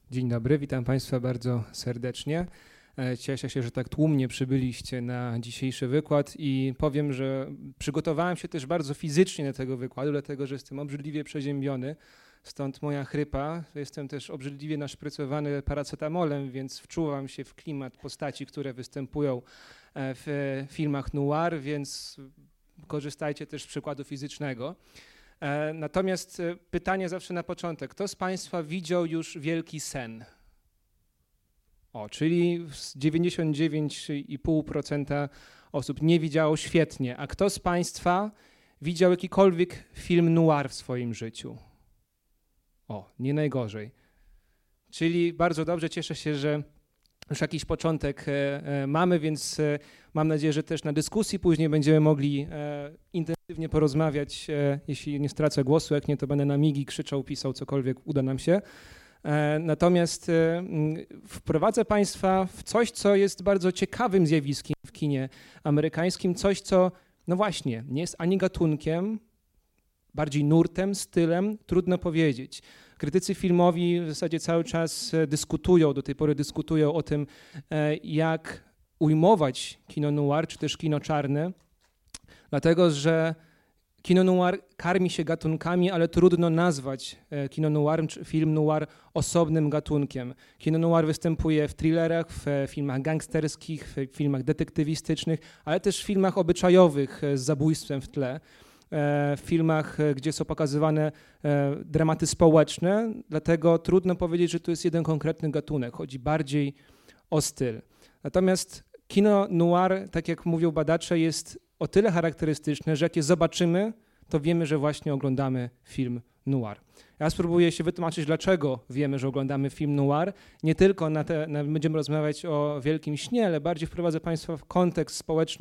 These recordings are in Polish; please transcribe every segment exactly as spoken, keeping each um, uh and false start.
Dzień dobry, witam Państwa bardzo serdecznie. Cieszę się, że tak tłumnie przybyliście na dzisiejszy wykład i powiem, że przygotowałem się też bardzo fizycznie do tego wykładu, dlatego że jestem obrzydliwie przeziębiony, stąd moja chrypa. Jestem też obrzydliwie naszprycowany paracetamolem, więc wczuwam się w klimat postaci, które występują w filmach noir, więc korzystajcie też z przykładu fizycznego. Natomiast pytanie zawsze na początek. Kto z Państwa widział już Wielki Sen? O, czyli dziewięćdziesiąt dziewięć i pół procent osób nie widziało, świetnie. A kto z Państwa widział jakikolwiek film noir w swoim życiu? O, nie najgorzej. Czyli bardzo dobrze, cieszę się, że już jakiś początek mamy, więc mam nadzieję, że też na dyskusji później będziemy mogli intensywnie porozmawiać, jeśli nie stracę głosu, jak nie, to będę na migi krzyczał, pisał, cokolwiek uda nam się. Natomiast wprowadzę Państwa w coś, co jest bardzo ciekawym zjawiskiem w kinie amerykańskim, coś, co, no właśnie, nie jest ani gatunkiem, bardziej nurtem, stylem, trudno powiedzieć. Krytycy filmowi w zasadzie cały czas dyskutują, do tej pory dyskutują o tym, jak ujmować kino noir, czy też kino czarne, dlatego że kino noir karmi się gatunkami, ale trudno nazwać kino noir czy film noir osobnym gatunkiem. Kino noir występuje w thrillerach, w filmach gangsterskich, w filmach detektywistycznych, ale też w filmach obyczajowych z zabójstwem w tle. W filmach, gdzie są pokazywane dramaty społeczne, dlatego trudno powiedzieć, że to jest jeden konkretny gatunek, chodzi bardziej o styl. Natomiast kino noir, tak jak mówią badacze, jest o tyle charakterystyczne, że jak je zobaczymy, to wiemy, że właśnie oglądamy film noir. Ja spróbuję się wytłumaczyć, dlaczego wiemy, że oglądamy film noir. Nie tylko na te, na, będziemy rozmawiać o Wielkim Śnie, ale bardziej wprowadzę Państwa w kontekst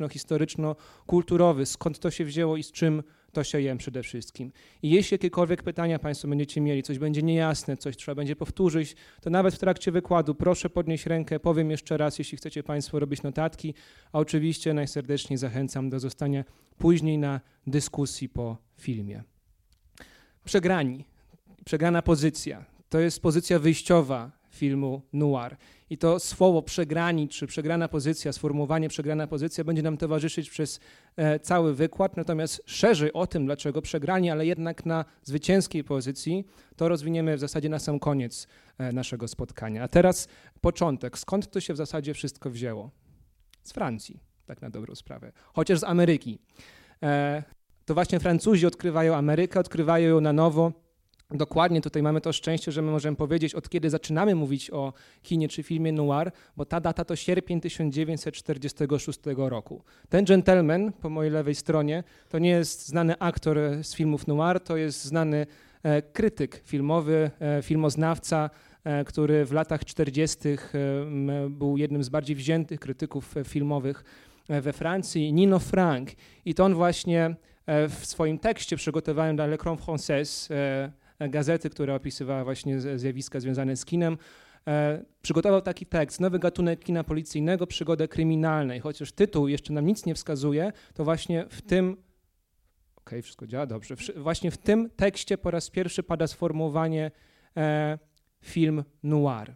społeczno-historyczno-kulturowy, skąd to się wzięło i z czym to się jem przede wszystkim. I jeśli jakiekolwiek pytania Państwo będziecie mieli, coś będzie niejasne, coś trzeba będzie powtórzyć, to nawet w trakcie wykładu proszę podnieść rękę, powiem jeszcze raz, jeśli chcecie Państwo robić notatki, a oczywiście najserdeczniej zachęcam do zostania później na dyskusji po filmie. Przegrani. Przegrana pozycja. To jest pozycja wyjściowa filmu noir. I to słowo przegrani, czy przegrana pozycja, sformułowanie przegrana pozycja będzie nam towarzyszyć przez e, cały wykład. Natomiast szerzej o tym, dlaczego przegrani, ale jednak na zwycięskiej pozycji, to rozwiniemy w zasadzie na sam koniec e, naszego spotkania. A teraz początek. Skąd to się w zasadzie wszystko wzięło? Z Francji, tak na dobrą sprawę. Chociaż z Ameryki. E, to właśnie Francuzi odkrywają Amerykę, odkrywają ją na nowo. Dokładnie tutaj mamy to szczęście, że my możemy powiedzieć, od kiedy zaczynamy mówić o kinie czy filmie noir, bo ta data to sierpień tysiąc dziewięćset czterdziestego szóstego roku. Ten gentleman po mojej lewej stronie to nie jest znany aktor z filmów noir, to jest znany e, krytyk filmowy, e, filmoznawca, e, który w latach czterdziestych e, był jednym z bardziej wziętych krytyków filmowych we Francji, Nino Frank. I to on właśnie e, w swoim tekście przygotowałem dla L'Écran Français, e, gazety, która opisywała właśnie zjawiska związane z kinem, e, przygotował taki tekst, nowy gatunek kina policyjnego, przygodę kryminalnej. Chociaż tytuł jeszcze nam nic nie wskazuje, to właśnie w tym, okej, okay, wszystko działa dobrze, w, właśnie w tym tekście po raz pierwszy pada sformułowanie e, film noir.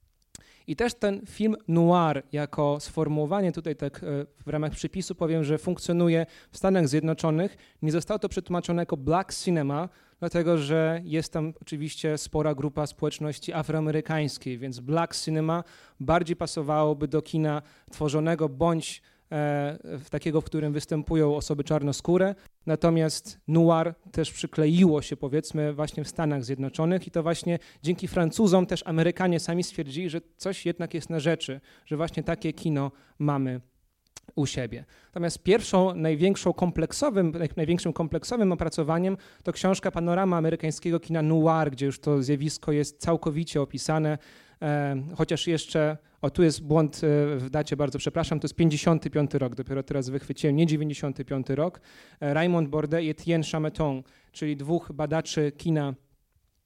I też ten film noir jako sformułowanie, tutaj tak w ramach przypisu powiem, że funkcjonuje w Stanach Zjednoczonych. Nie zostało to przetłumaczone jako black cinema, dlatego że jest tam oczywiście spora grupa społeczności afroamerykańskiej, więc black cinema bardziej pasowałoby do kina tworzonego bądź e, w takiego, w którym występują osoby czarnoskóre. Natomiast noir też przykleiło się, powiedzmy, właśnie w Stanach Zjednoczonych i to właśnie dzięki Francuzom też Amerykanie sami stwierdzili, że coś jednak jest na rzeczy, że właśnie takie kino mamy u siebie. Natomiast pierwszą, największą kompleksowym, największym kompleksowym opracowaniem to książka Panorama amerykańskiego kina noir, gdzie już to zjawisko jest całkowicie opisane, e, chociaż jeszcze, o tu jest błąd w dacie, bardzo przepraszam, to jest pięćdziesiąty piąty rok, dopiero teraz wychwyciłem, nie dziewięćdziesiąty piąty rok. Raymond Bordet i Etienne Chameton, czyli dwóch badaczy kina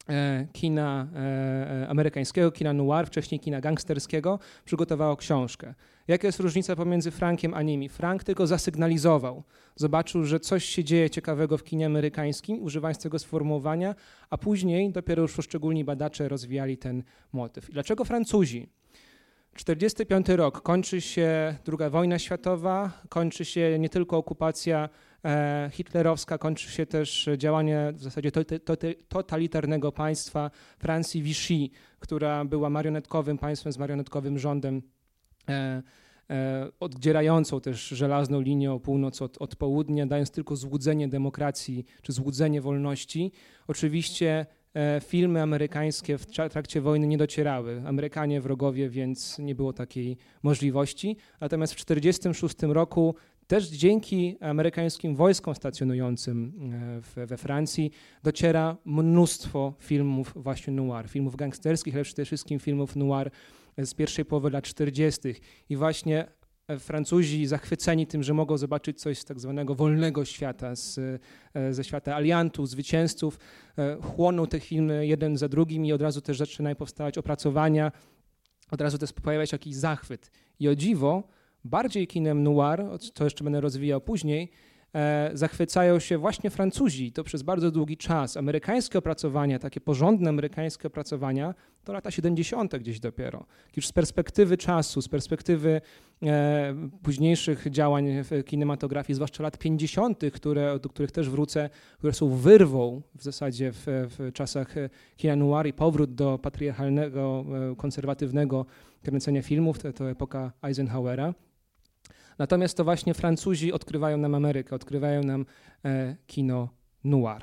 kina amerykańskiego, kina noir, wcześniej kina gangsterskiego, przygotowało książkę. Jaka jest różnica pomiędzy Frankiem a nimi? Frank tylko zasygnalizował, zobaczył, że coś się dzieje ciekawego w kinie amerykańskim, używając tego sformułowania, a później dopiero już poszczególni badacze rozwijali ten motyw. I dlaczego Francuzi? czterdziesty piąty rok, kończy się druga wojna światowa, kończy się nie tylko okupacja e, hitlerowska, kończy się też działanie w zasadzie to, to, to, totalitarnego państwa Francji Vichy, która była marionetkowym państwem z marionetkowym rządem, e, e, oddzierającą też żelazną linią północ od, od południa, dając tylko złudzenie demokracji czy złudzenie wolności. Oczywiście filmy amerykańskie w trakcie wojny nie docierały. Amerykanie wrogowie, więc nie było takiej możliwości. Natomiast w tysiąc dziewięćset czterdziestym szóstym roku też dzięki amerykańskim wojskom stacjonującym we Francji dociera mnóstwo filmów właśnie noir, filmów gangsterskich, ale przede wszystkim filmów noir z pierwszej połowy lat czterdziestych. I właśnie Francuzi zachwyceni tym, że mogą zobaczyć coś z tak zwanego wolnego świata, z, ze świata aliantów, zwycięzców, chłoną te filmy jeden za drugim i od razu też zaczynają powstawać opracowania, od razu też pojawia się jakiś zachwyt. I o dziwo, bardziej kinem noir, to jeszcze będę rozwijał później, e, zachwycają się właśnie Francuzi, to przez bardzo długi czas. Amerykańskie opracowania, takie porządne amerykańskie opracowania, to lata siedemdziesiąte gdzieś dopiero. Już z perspektywy czasu, z perspektywy e, późniejszych działań w kinematografii, zwłaszcza lat pięćdziesiątych, które, do których też wrócę, które są wyrwą w zasadzie w, w czasach kina noir i powrót do patriarchalnego, konserwatywnego kręcenia filmów, to, to epoka Eisenhowera. Natomiast to właśnie Francuzi odkrywają nam Amerykę, odkrywają nam e, kino noir.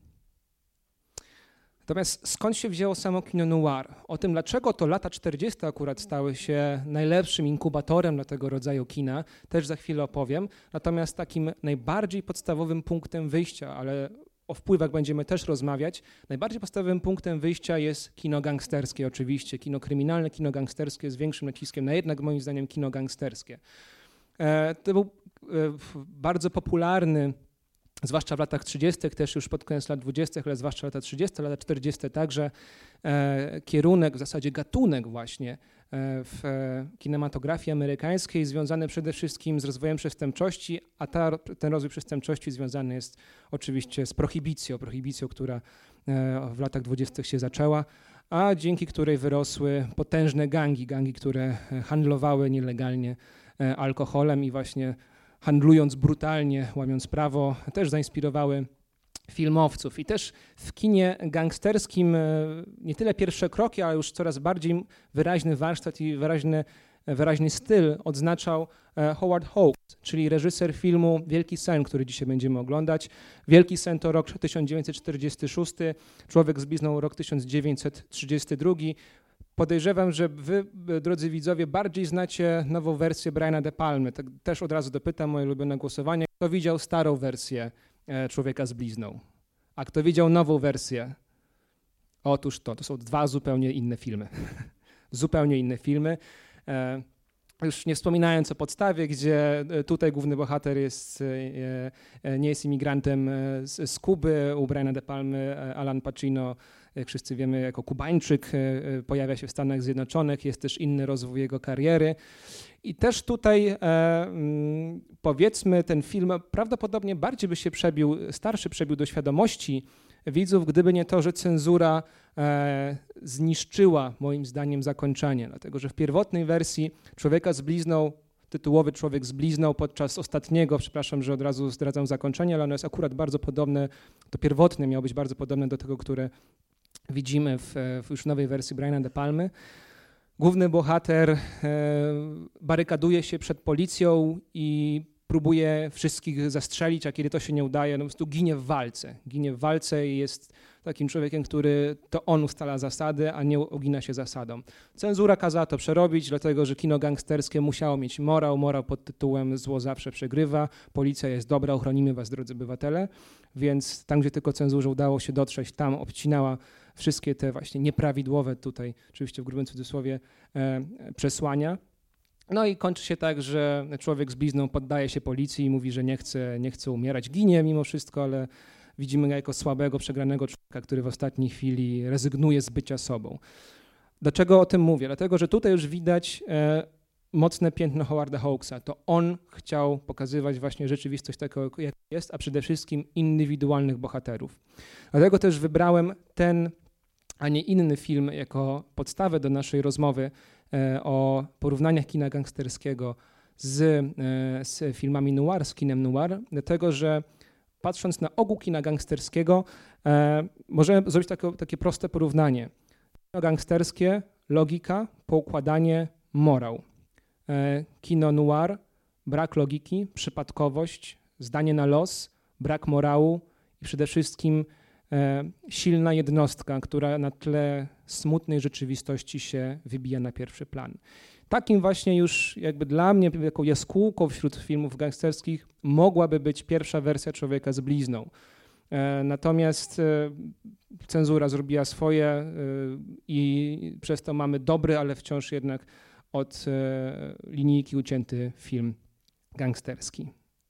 Natomiast skąd się wzięło samo kino noir? O tym, dlaczego to lata czterdzieste akurat stały się najlepszym inkubatorem dla tego rodzaju kina, też za chwilę opowiem. Natomiast takim najbardziej podstawowym punktem wyjścia, ale o wpływach będziemy też rozmawiać, najbardziej podstawowym punktem wyjścia jest kino gangsterskie oczywiście, kino kryminalne, kino gangsterskie z większym naciskiem na jednak moim zdaniem kino gangsterskie. E, to był e, bardzo popularny, zwłaszcza w latach trzydziestych, też już pod koniec lat dwudziestych, ale zwłaszcza lata trzydzieste, lata czterdzieste także, e, kierunek, w zasadzie gatunek właśnie e, w e, kinematografii amerykańskiej związany przede wszystkim z rozwojem przestępczości, a ta, ten rozwój przestępczości związany jest oczywiście z prohibicją, prohibicją, która e, w latach dwudziestych się zaczęła, a dzięki której wyrosły potężne gangi, gangi, które handlowały nielegalnie e, alkoholem i właśnie handlując brutalnie, łamiąc prawo, też zainspirowały filmowców. I też w kinie gangsterskim nie tyle pierwsze kroki, ale już coraz bardziej wyraźny warsztat i wyraźny, wyraźny styl odznaczał Howard Hawks, czyli reżyser filmu Wielki sen, który dzisiaj będziemy oglądać. Wielki sen to rok tysiąc dziewięćset czterdziesty szósty, Człowiek z blizną rok tysiąc dziewięćset trzydziesty drugi. Podejrzewam, że wy, drodzy widzowie, bardziej znacie nową wersję Briana De Palmy. Tak też od razu dopytam moje ulubione głosowanie. Kto widział starą wersję Człowieka z blizną? A kto widział nową wersję? Otóż to, to są dwa zupełnie inne filmy. zupełnie inne filmy. Już nie wspominając o podstawie, gdzie tutaj główny bohater jest, nie jest imigrantem z Kuby, u Briana De Palmy Alan Pacino, jak wszyscy wiemy, jako Kubańczyk, pojawia się w Stanach Zjednoczonych, jest też inny rozwój jego kariery. I też tutaj powiedzmy ten film prawdopodobnie bardziej by się przebił, starszy przebił do świadomości widzów, gdyby nie to, że cenzura e, zniszczyła moim zdaniem zakończenie, dlatego że w pierwotnej wersji Człowieka z blizną, tytułowy Człowiek z blizną podczas ostatniego, przepraszam, że od razu zdradzam zakończenie, ale ono jest akurat bardzo podobne, to pierwotne miało być bardzo podobne do tego, które widzimy w, w już nowej wersji Briana De Palmy. Główny bohater e, barykaduje się przed policją i próbuje wszystkich zastrzelić, a kiedy to się nie udaje, no po prostu ginie w walce. Ginie w walce i jest takim człowiekiem, który to on ustala zasady, a nie ugina się zasadom. Cenzura kazała to przerobić, dlatego że kino gangsterskie musiało mieć morał, morał pod tytułem Zło zawsze przegrywa, policja jest dobra, ochronimy was, drodzy obywatele, więc tam, gdzie tylko cenzurze udało się dotrzeć, tam obcinała wszystkie te właśnie nieprawidłowe tutaj, oczywiście w grubym cudzysłowie, e, przesłania. No i kończy się tak, że człowiek z blizną poddaje się policji i mówi, że nie chce, nie chce umierać, ginie mimo wszystko, ale w widzimy go jako słabego, przegranego człowieka, który w ostatniej chwili rezygnuje z bycia sobą. Dlaczego o tym mówię? Dlatego, że tutaj już widać e, mocne piętno Howarda Hawksa. To on chciał pokazywać właśnie rzeczywistość taką, jak jest, a przede wszystkim indywidualnych bohaterów. Dlatego też wybrałem ten, a nie inny film jako podstawę do naszej rozmowy e, o porównaniach kina gangsterskiego z, e, z filmami noir, z kinem noir, dlatego, że patrząc na ogół kina gangsterskiego, e, możemy zrobić takie, takie proste porównanie. Kino gangsterskie, logika, poukładanie, morał. E, kino noir, brak logiki, przypadkowość, zdanie na los, brak morału i przede wszystkim e, silna jednostka, która na tle smutnej rzeczywistości się wybija na pierwszy plan. Takim właśnie już jakby dla mnie, jako jaskółką wśród filmów gangsterskich mogłaby być pierwsza wersja Człowieka z blizną. E, natomiast e, cenzura zrobiła swoje e, i przez to mamy dobry, ale wciąż jednak od e, linijki ucięty film gangsterski.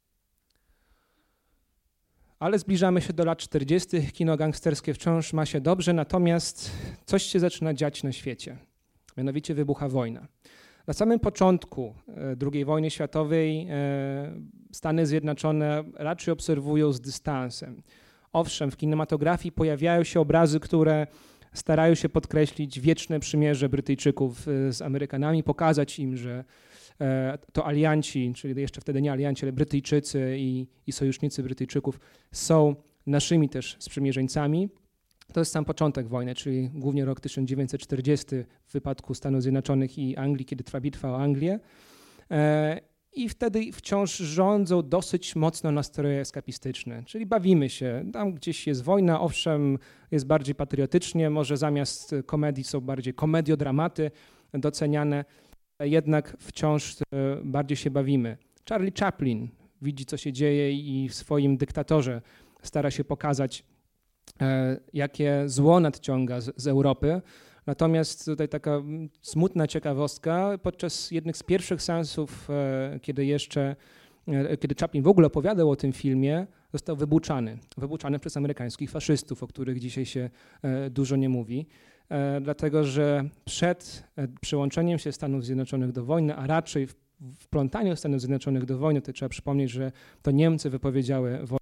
Ale zbliżamy się do lat czterdziestych. Kino gangsterskie wciąż ma się dobrze, natomiast coś się zaczyna dziać na świecie. Mianowicie wybucha wojna. Na samym początku drugiej wojny światowej Stany Zjednoczone raczej obserwują z dystansem. Owszem, w kinematografii pojawiają się obrazy, które starają się podkreślić wieczne przymierze Brytyjczyków z Amerykanami, pokazać im, że to alianci, czyli jeszcze wtedy nie alianci, ale Brytyjczycy i, i sojusznicy Brytyjczyków są naszymi też sprzymierzeńcami. To jest sam początek wojny, czyli głównie rok tysiąc dziewięćset czterdziesty w wypadku Stanów Zjednoczonych i Anglii, kiedy trwa bitwa o Anglię. I wtedy wciąż rządzą dosyć mocno nastroje eskapistyczne, czyli bawimy się. Tam gdzieś jest wojna, owszem, jest bardziej patriotycznie, może zamiast komedii są bardziej komediodramaty doceniane, jednak wciąż bardziej się bawimy. Charlie Chaplin widzi, co się dzieje i w swoim Dyktatorze stara się pokazać, jakie zło nadciąga z, z Europy. Natomiast tutaj taka smutna ciekawostka, podczas jednych z pierwszych seansów, kiedy jeszcze, kiedy Chaplin w ogóle opowiadał o tym filmie, został wybuczany. Wybuczany przez amerykańskich faszystów, o których dzisiaj się dużo nie mówi. Dlatego, że przed przyłączeniem się Stanów Zjednoczonych do wojny, a raczej w wplątaniu Stanów Zjednoczonych do wojny, to trzeba przypomnieć, że to Niemcy wypowiedziały wojnę,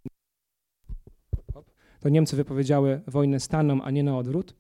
to Niemcy wypowiedziały wojnę Stanom, a nie na odwrót.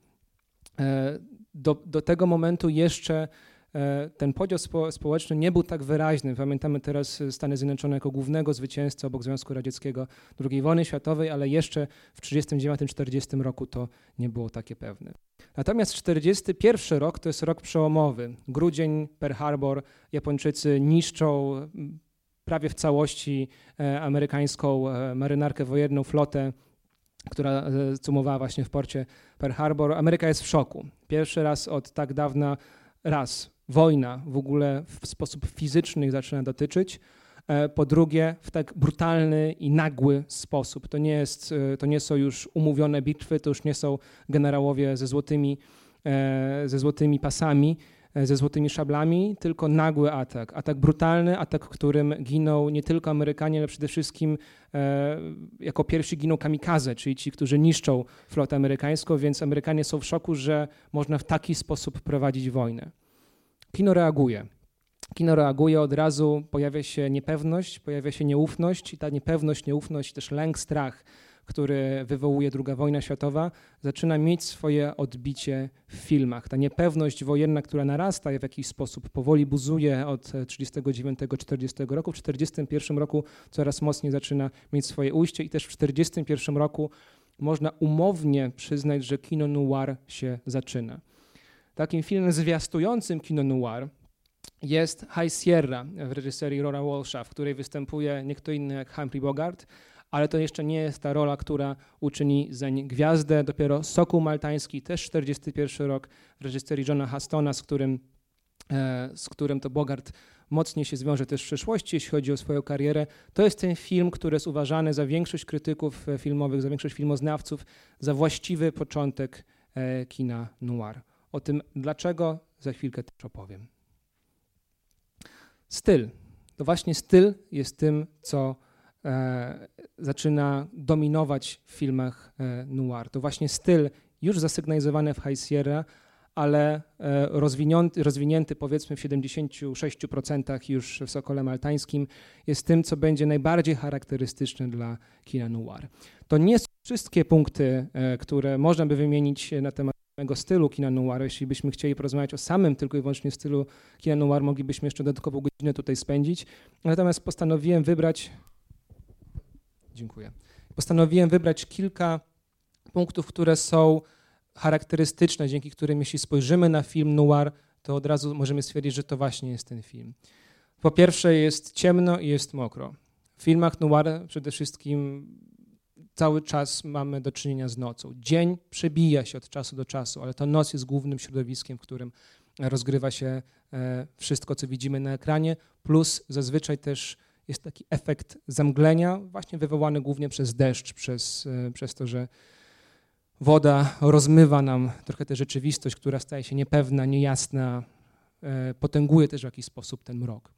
Do, do tego momentu jeszcze ten podział spo, społeczny nie był tak wyraźny. Pamiętamy teraz Stany Zjednoczone jako głównego zwycięzcę obok Związku Radzieckiego drugiej wojny światowej, ale jeszcze w tysiąc dziewięćset trzydziestym dziewiątym czterdziestym roku to nie było takie pewne. Natomiast czterdziesty pierwszy rok to jest rok przełomowy. Grudzień, Pearl Harbor, Japończycy niszczą prawie w całości amerykańską marynarkę wojenną, flotę, która cumowała właśnie w porcie Pearl Harbor. Ameryka jest w szoku. Pierwszy raz od tak dawna, raz, wojna w ogóle w sposób fizyczny ich zaczyna dotyczyć. Po drugie, w tak brutalny i nagły sposób. To nie jest, to nie są już umówione bitwy, to już nie są generałowie ze złotymi, ze złotymi pasami, ze złotymi szablami, tylko nagły atak. Atak brutalny, atak, w którym giną nie tylko Amerykanie, ale przede wszystkim e, jako pierwsi giną kamikaze, czyli ci, którzy niszczą flotę amerykańską, więc Amerykanie są w szoku, że można w taki sposób prowadzić wojnę. Kino reaguje. Kino reaguje od razu, pojawia się niepewność, pojawia się nieufność i ta niepewność, nieufność, też lęk, strach, który wywołuje druga wojna światowa, zaczyna mieć swoje odbicie w filmach. Ta niepewność wojenna, która narasta i w jakiś sposób powoli buzuje od trzydziestego dziewiątego do czterdziestego roku, w czterdziestym pierwszym roku coraz mocniej zaczyna mieć swoje ujście i też w czterdziestym pierwszym roku można umownie przyznać, że kino noir się zaczyna. Takim filmem zwiastującym kino noir jest High Sierra w reżyserii Rona Walsha, w której występuje nie kto inny jak Humphrey Bogart, ale to jeszcze nie jest ta rola, która uczyni zeń gwiazdę. Dopiero Sokół Maltański, też czterdziesty pierwszy rok, w reżyserii Johna Hustona, z którym, e, z którym to Bogart mocniej się zwiąże też w przyszłości, jeśli chodzi o swoją karierę. To jest ten film, który jest uważany za większość krytyków filmowych, za większość filmoznawców, za właściwy początek e, kina noir. O tym dlaczego za chwilkę też opowiem. Styl. To właśnie styl jest tym, co e, zaczyna dominować w filmach e, noir. To właśnie styl już zasygnalizowany w High Sierra, ale e, rozwinięty, rozwinięty powiedzmy w siedemdziesięciu sześciu procentach już w Sokole Maltańskim jest tym, co będzie najbardziej charakterystyczne dla kina noir. To nie są wszystkie punkty, e, które można by wymienić na temat mego stylu kina noir. Jeśli byśmy chcieli porozmawiać o samym tylko i wyłącznie stylu kina noir, moglibyśmy jeszcze dodatkową godzinę tutaj spędzić. Natomiast postanowiłem wybrać Dziękuję. Postanowiłem wybrać kilka punktów, które są charakterystyczne, dzięki którym jeśli spojrzymy na film noir, to od razu możemy stwierdzić, że to właśnie jest ten film. Po pierwsze jest ciemno i jest mokro. W filmach noir przede wszystkim cały czas mamy do czynienia z nocą. Dzień przebija się od czasu do czasu, ale to noc jest głównym środowiskiem, w którym rozgrywa się wszystko, co widzimy na ekranie, plus zazwyczaj też jest taki efekt zamglenia, właśnie wywołany głównie przez deszcz, przez, przez to, że woda rozmywa nam trochę tę rzeczywistość, która staje się niepewna, niejasna, potęguje też w jakiś sposób ten mrok.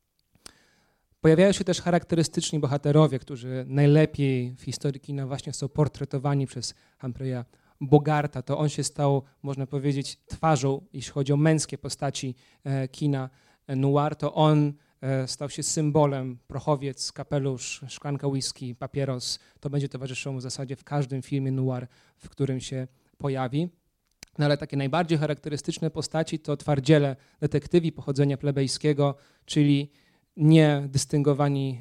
Pojawiają się też charakterystyczni bohaterowie, którzy najlepiej w historii kina właśnie są portretowani przez Humphreya Bogarta. To on się stał, można powiedzieć, twarzą, jeśli chodzi o męskie postaci kina noir, to on stał się symbolem, prochowiec, kapelusz, szklanka whisky, papieros. To będzie towarzyszyło w zasadzie w każdym filmie noir, w którym się pojawi. No ale takie najbardziej charakterystyczne postaci to twardziele detektywi pochodzenia plebejskiego, czyli nie dystyngowani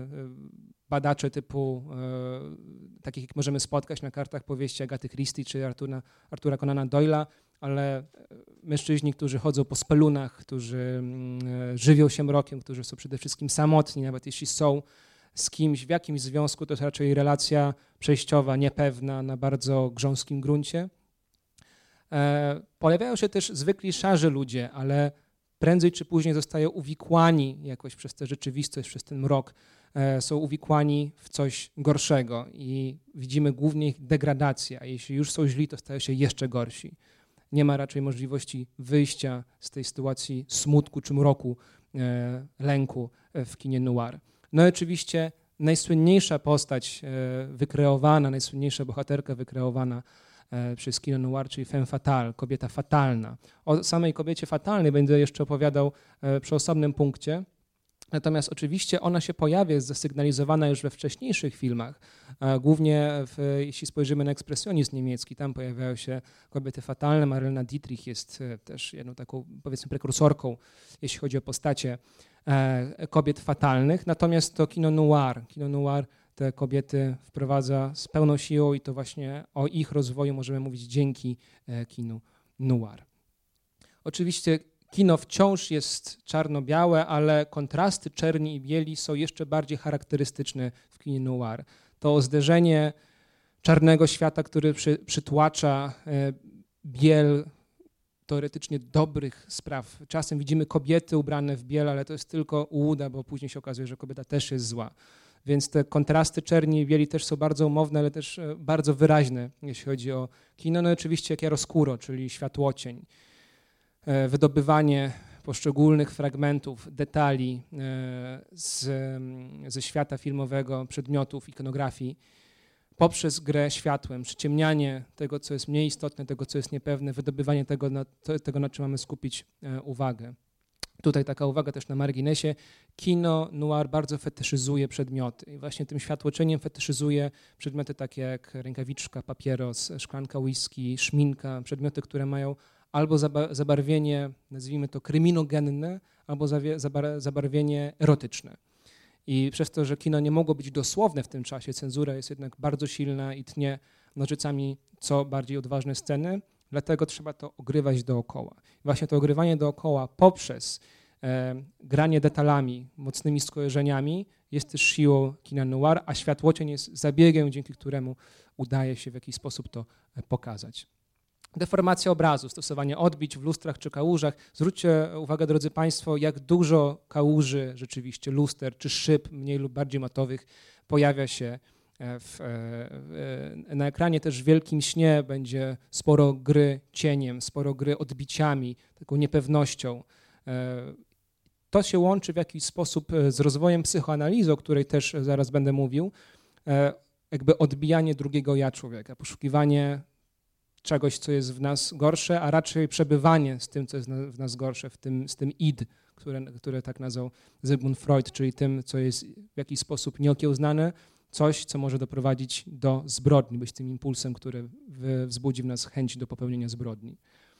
badacze typu takich, jak możemy spotkać na kartach powieści Agaty Christie czy Artura, Artura Conana Doyle'a, ale mężczyźni, którzy chodzą po spelunach, którzy żywią się mrokiem, którzy są przede wszystkim samotni, nawet jeśli są z kimś w jakimś związku, to jest raczej relacja przejściowa, niepewna, na bardzo grząskim gruncie. Pojawiają się też zwykli szarzy ludzie, ale prędzej czy później zostają uwikłani jakoś przez tę rzeczywistość, przez ten mrok, są uwikłani w coś gorszego i widzimy głównie ich degradację, a jeśli już są źli, to stają się jeszcze gorsi. Nie ma raczej możliwości wyjścia z tej sytuacji smutku czy mroku, e, lęku w kinie noir. No i oczywiście najsłynniejsza postać e, wykreowana, najsłynniejsza bohaterka wykreowana e, przez kino noir, czyli femme fatale, kobieta fatalna. O samej kobiecie fatalnej będę jeszcze opowiadał e, przy osobnym punkcie. Natomiast oczywiście ona się pojawia, jest zasygnalizowana już we wcześniejszych filmach, głównie w, jeśli spojrzymy na ekspresjonizm niemiecki, tam pojawiają się kobiety fatalne. Marlena Dietrich jest też jedną taką, powiedzmy, prekursorką, jeśli chodzi o postacie kobiet fatalnych. Natomiast to kino noir, kino noir te kobiety wprowadza z pełną siłą i to właśnie o ich rozwoju możemy mówić dzięki kinu noir. Oczywiście kino wciąż jest czarno-białe, ale kontrasty czerni i bieli są jeszcze bardziej charakterystyczne w kinie noir. To zderzenie czarnego świata, który przy, przytłacza biel teoretycznie dobrych spraw. Czasem widzimy kobiety ubrane w biel, ale to jest tylko ułuda, bo później się okazuje, że kobieta też jest zła. Więc te kontrasty czerni i bieli też są bardzo umowne, ale też bardzo wyraźne, jeśli chodzi o kino. No i oczywiście chiaroscuro, czyli światłocień. Wydobywanie poszczególnych fragmentów, detali z, ze świata filmowego, przedmiotów, ikonografii poprzez grę światłem, przyciemnianie tego, co jest mniej istotne, tego, co jest niepewne, wydobywanie tego, na, tego, na czym mamy skupić uwagę. Tutaj taka uwaga też na marginesie. Kino noir bardzo fetyszyzuje przedmioty i właśnie tym światłocieniem fetyszyzuje przedmioty takie jak rękawiczka, papieros, szklanka whisky, szminka, przedmioty, które mają albo zabarwienie, nazwijmy to kryminogenne, albo zabarwienie erotyczne. I przez to, że kino nie mogło być dosłowne w tym czasie, cenzura jest jednak bardzo silna i tnie nożycami co bardziej odważne sceny, dlatego trzeba to ogrywać dookoła. Właśnie to ogrywanie dookoła poprzez e, granie detalami, mocnymi skojarzeniami jest też siłą kina noir, a światłocień jest zabiegiem, dzięki któremu udaje się w jakiś sposób to pokazać. Deformacja obrazu, stosowanie odbić w lustrach czy kałużach. Zwróćcie uwagę, drodzy Państwo, jak dużo kałuży, rzeczywiście luster czy szyb mniej lub bardziej matowych pojawia się w, w, na ekranie. Też w Wielkim Śnie będzie sporo gry cieniem, sporo gry odbiciami, taką niepewnością. to się łączy w jakiś sposób z rozwojem psychoanalizy, o której też zaraz będę mówił, jakby odbijanie drugiego ja człowieka, poszukiwanie czegoś, co jest w nas gorsze, a raczej przebywanie z tym, co jest w nas gorsze, w tym, z tym id, które, które tak nazwał Sigmund Freud, czyli tym, co jest w jakiś sposób nieokiełznane, coś, co może doprowadzić do zbrodni, być tym impulsem, który wzbudzi w nas chęć do popełnienia zbrodni.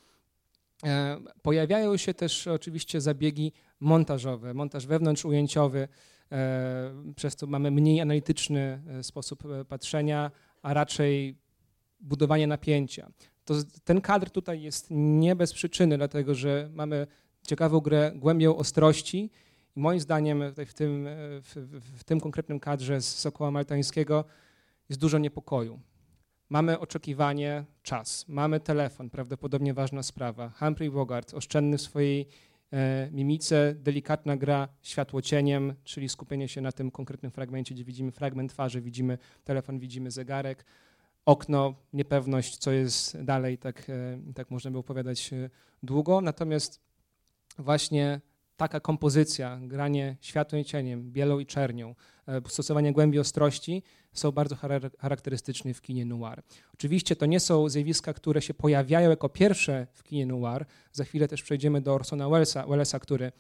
Pojawiają się też oczywiście zabiegi montażowe, montaż wewnątrzujęciowy, przez to mamy mniej analityczny sposób patrzenia, a raczej budowanie napięcia. To, ten kadr tutaj jest nie bez przyczyny, dlatego że mamy ciekawą grę głębią ostrości i moim zdaniem w tym, w, w tym konkretnym kadrze z Sokoła Maltańskiego jest dużo niepokoju. Mamy oczekiwanie, czas, mamy telefon, prawdopodobnie ważna sprawa. Humphrey Bogart, oszczędny w swojej e, mimice, delikatna gra światłocieniem, czyli skupienie się na tym konkretnym fragmencie, gdzie widzimy fragment twarzy, widzimy telefon, widzimy zegarek, okno, niepewność, co jest dalej, tak, e, tak można by opowiadać e, długo. Natomiast właśnie taka kompozycja, granie światłem i cieniem, bielą i czernią, stosowanie głębi ostrości są bardzo charakterystyczne w kinie noir. Oczywiście to nie są zjawiska, które się pojawiają jako pierwsze w kinie noir. Za chwilę też przejdziemy do Orsona Wellesa, Wellesa który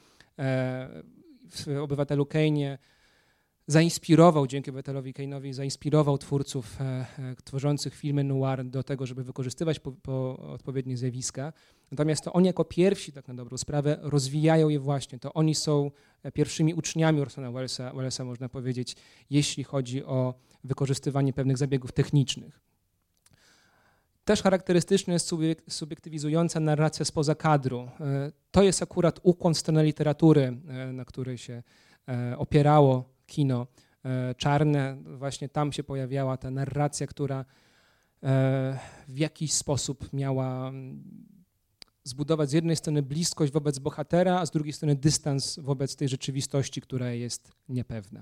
w Obywatelu Kane'ie zainspirował, dzięki Obywatelowi Kane'owi, zainspirował twórców tworzących filmy noir do tego, żeby wykorzystywać po, po odpowiednie zjawiska. Natomiast to oni jako pierwsi, tak na dobrą sprawę, rozwijają je właśnie. To oni są pierwszymi uczniami Orsona Wellesa, Wellesa można powiedzieć, jeśli chodzi o wykorzystywanie pewnych zabiegów technicznych. Też charakterystyczna jest subiektywizująca narracja spoza kadru. To jest akurat ukłon w stronę literatury, na której się opierało kino czarne. Właśnie tam się pojawiała ta narracja, która w jakiś sposób miała zbudować z jednej strony bliskość wobec bohatera, a z drugiej strony dystans wobec tej rzeczywistości, która jest niepewna.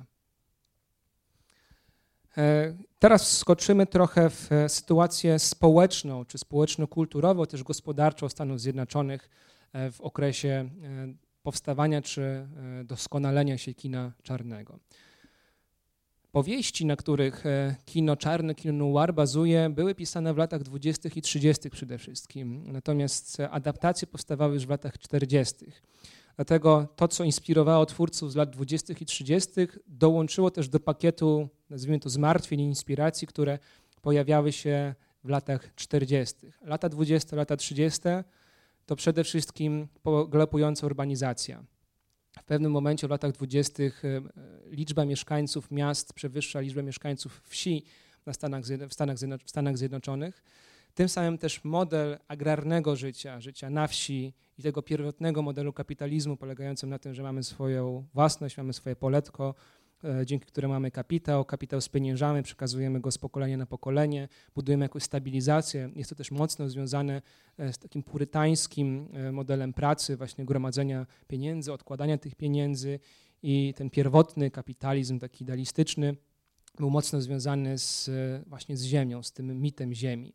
Teraz skoczymy trochę w sytuację społeczną, czy społeczno-kulturową, też gospodarczą Stanów Zjednoczonych w okresie powstawania czy doskonalenia się kina czarnego. Powieści, na których kino czarne, kino noir bazuje, były pisane w latach dwudziestych i trzydziestych przede wszystkim. Natomiast adaptacje powstawały już w latach czterdziestych. Dlatego to, co inspirowało twórców z lat dwudziestych i trzydziestych, dołączyło też do pakietu, nazwijmy to, zmartwień i inspiracji, które pojawiały się w latach czterdziestych. Lata dwudzieste, lata trzydzieste to przede wszystkim galopująca urbanizacja. W pewnym momencie w latach dwudziestych liczba mieszkańców miast przewyższa liczbę mieszkańców wsi na Stanach, w, Stanach, w Stanach Zjednoczonych. Tym samym też model agrarnego życia, życia na wsi i tego pierwotnego modelu kapitalizmu polegającym na tym, że mamy swoją własność, mamy swoje poletko, dzięki któremu mamy kapitał, kapitał spieniężamy, przekazujemy go z pokolenia na pokolenie, budujemy jakąś stabilizację. Jest to też mocno związane z takim purytańskim modelem pracy, właśnie gromadzenia pieniędzy, odkładania tych pieniędzy i ten pierwotny kapitalizm, taki idealistyczny, był mocno związany z, właśnie z ziemią, z tym mitem ziemi.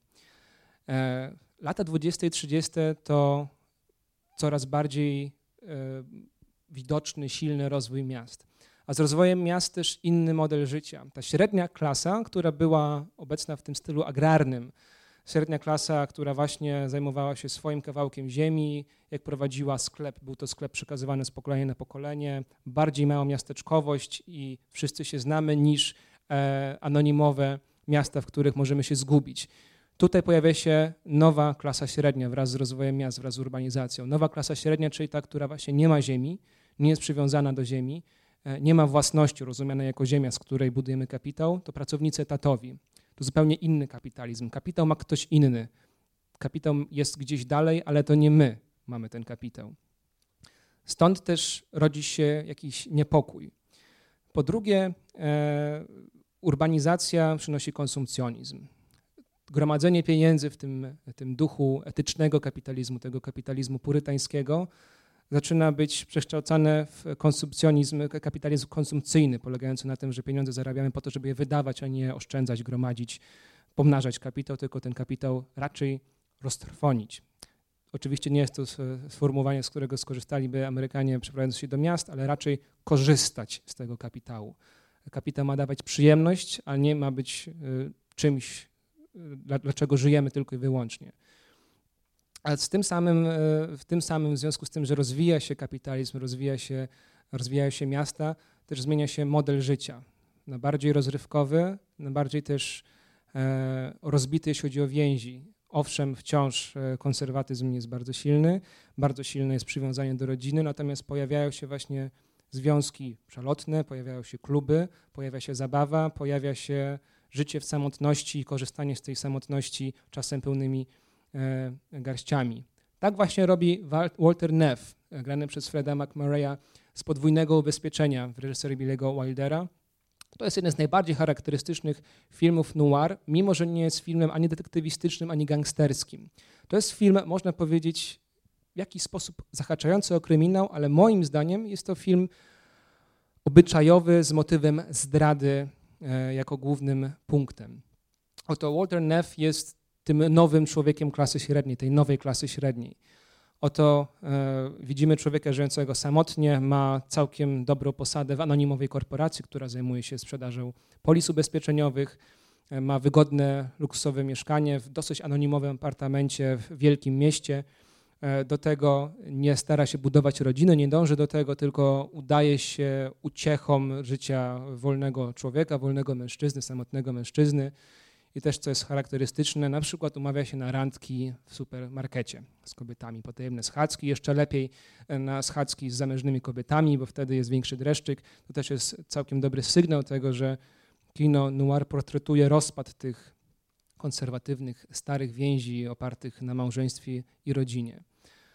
Lata dwudzieste i trzydzieste to coraz bardziej widoczny, silny rozwój miast. A z rozwojem miast też inny model życia. Ta średnia klasa, która była obecna w tym stylu agrarnym, średnia klasa, która właśnie zajmowała się swoim kawałkiem ziemi, jak prowadziła sklep, był to sklep przekazywany z pokolenia na pokolenie, bardziej mała miasteczkowość i wszyscy się znamy niż e, anonimowe miasta, w których możemy się zgubić. Tutaj pojawia się nowa klasa średnia wraz z rozwojem miast, wraz z urbanizacją. Nowa klasa średnia, czyli ta, która właśnie nie ma ziemi, nie jest przywiązana do ziemi, nie ma własności rozumianej jako ziemia, z której budujemy kapitał, to pracownicy etatowi. To zupełnie inny kapitalizm. Kapitał ma ktoś inny. Kapitał jest gdzieś dalej, ale to nie my mamy ten kapitał. Stąd też rodzi się jakiś niepokój. Po drugie, e, urbanizacja przynosi konsumpcjonizm. Gromadzenie pieniędzy w tym, tym duchu etycznego kapitalizmu, tego kapitalizmu purytańskiego, zaczyna być przekształcane w konsumpcjonizm, kapitalizm konsumpcyjny, polegający na tym, że pieniądze zarabiamy po to, żeby je wydawać, a nie oszczędzać, gromadzić, pomnażać kapitał, tylko ten kapitał raczej roztrwonić. Oczywiście nie jest to sformułowanie, z którego skorzystaliby Amerykanie przeprowadzając się do miast, ale raczej korzystać z tego kapitału. Kapitał ma dawać przyjemność, a nie ma być czymś, dlaczego żyjemy tylko i wyłącznie. A z tym samym, w tym samym w związku z tym, że rozwija się kapitalizm, rozwija się, rozwijają się miasta, też zmienia się model życia na bardziej rozrywkowy, na bardziej też e, rozbity, jeśli chodzi o więzi. Owszem, wciąż konserwatyzm jest bardzo silny, bardzo silne jest przywiązanie do rodziny, natomiast pojawiają się właśnie związki szalotne, pojawiają się kluby, pojawia się zabawa, pojawia się życie w samotności i korzystanie z tej samotności czasem pełnymi e, garściami. Tak właśnie robi Walter Neff, grany przez Freda McMurraya z Podwójnego ubezpieczenia w reżyserii Billy'ego Wildera. To jest jeden z najbardziej charakterystycznych filmów noir, mimo że nie jest filmem ani detektywistycznym, ani gangsterskim. To jest film, można powiedzieć, w jakiś sposób zahaczający o kryminał, ale moim zdaniem jest to film obyczajowy z motywem zdrady e, jako głównym punktem. Oto Walter Neff jest tym nowym człowiekiem klasy średniej, tej nowej klasy średniej. Oto e, widzimy człowieka żyjącego samotnie, ma całkiem dobrą posadę w anonimowej korporacji, która zajmuje się sprzedażą polis ubezpieczeniowych, e, ma wygodne, luksusowe mieszkanie w dosyć anonimowym apartamencie w wielkim mieście. E, do tego nie stara się budować rodziny, nie dąży do tego, tylko udaje się uciechom życia wolnego człowieka, wolnego mężczyzny, samotnego mężczyzny. I też, co jest charakterystyczne, na przykład umawia się na randki w supermarkecie z kobietami, potajemne schadzki, jeszcze lepiej na schadzki z zamężnymi kobietami, bo wtedy jest większy dreszczyk. To też jest całkiem dobry sygnał tego, że kino noir portretuje rozpad tych konserwatywnych, starych więzi opartych na małżeństwie i rodzinie.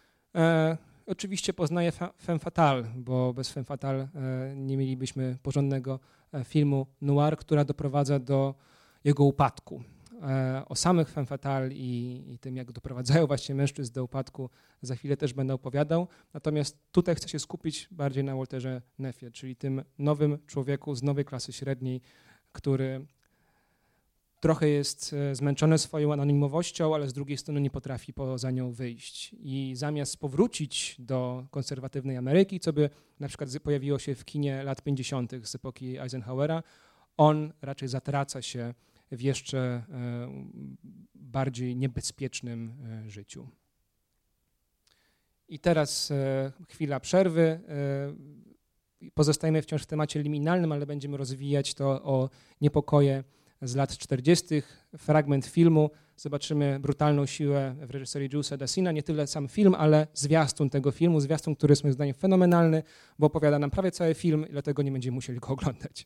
E, oczywiście poznaje femme fatale, bo bez femme fatale e, nie mielibyśmy porządnego e, filmu noir, która doprowadza do jego upadku. E, o samych femme fatale i, i tym, jak doprowadzają właśnie mężczyzn do upadku, za chwilę też będę opowiadał. Natomiast tutaj chcę się skupić bardziej na Walterze Neffie, czyli tym nowym człowieku z nowej klasy średniej, który trochę jest zmęczony swoją anonimowością, ale z drugiej strony nie potrafi poza nią wyjść. I zamiast powrócić do konserwatywnej Ameryki, co by na przykład pojawiło się w kinie lat pięćdziesiątych z epoki Eisenhowera, on raczej zatraca się w jeszcze bardziej niebezpiecznym życiu. I teraz chwila przerwy. Pozostajemy wciąż w temacie liminalnym, ale będziemy rozwijać to o niepokoje z lat czterdziestych. Fragment filmu. Zobaczymy brutalną siłę w reżyserii Julesa Dasina. Nie tyle sam film, ale zwiastun tego filmu. Zwiastun, który jest moim zdaniem fenomenalny, bo opowiada nam prawie cały film i dlatego nie będziemy musieli go oglądać.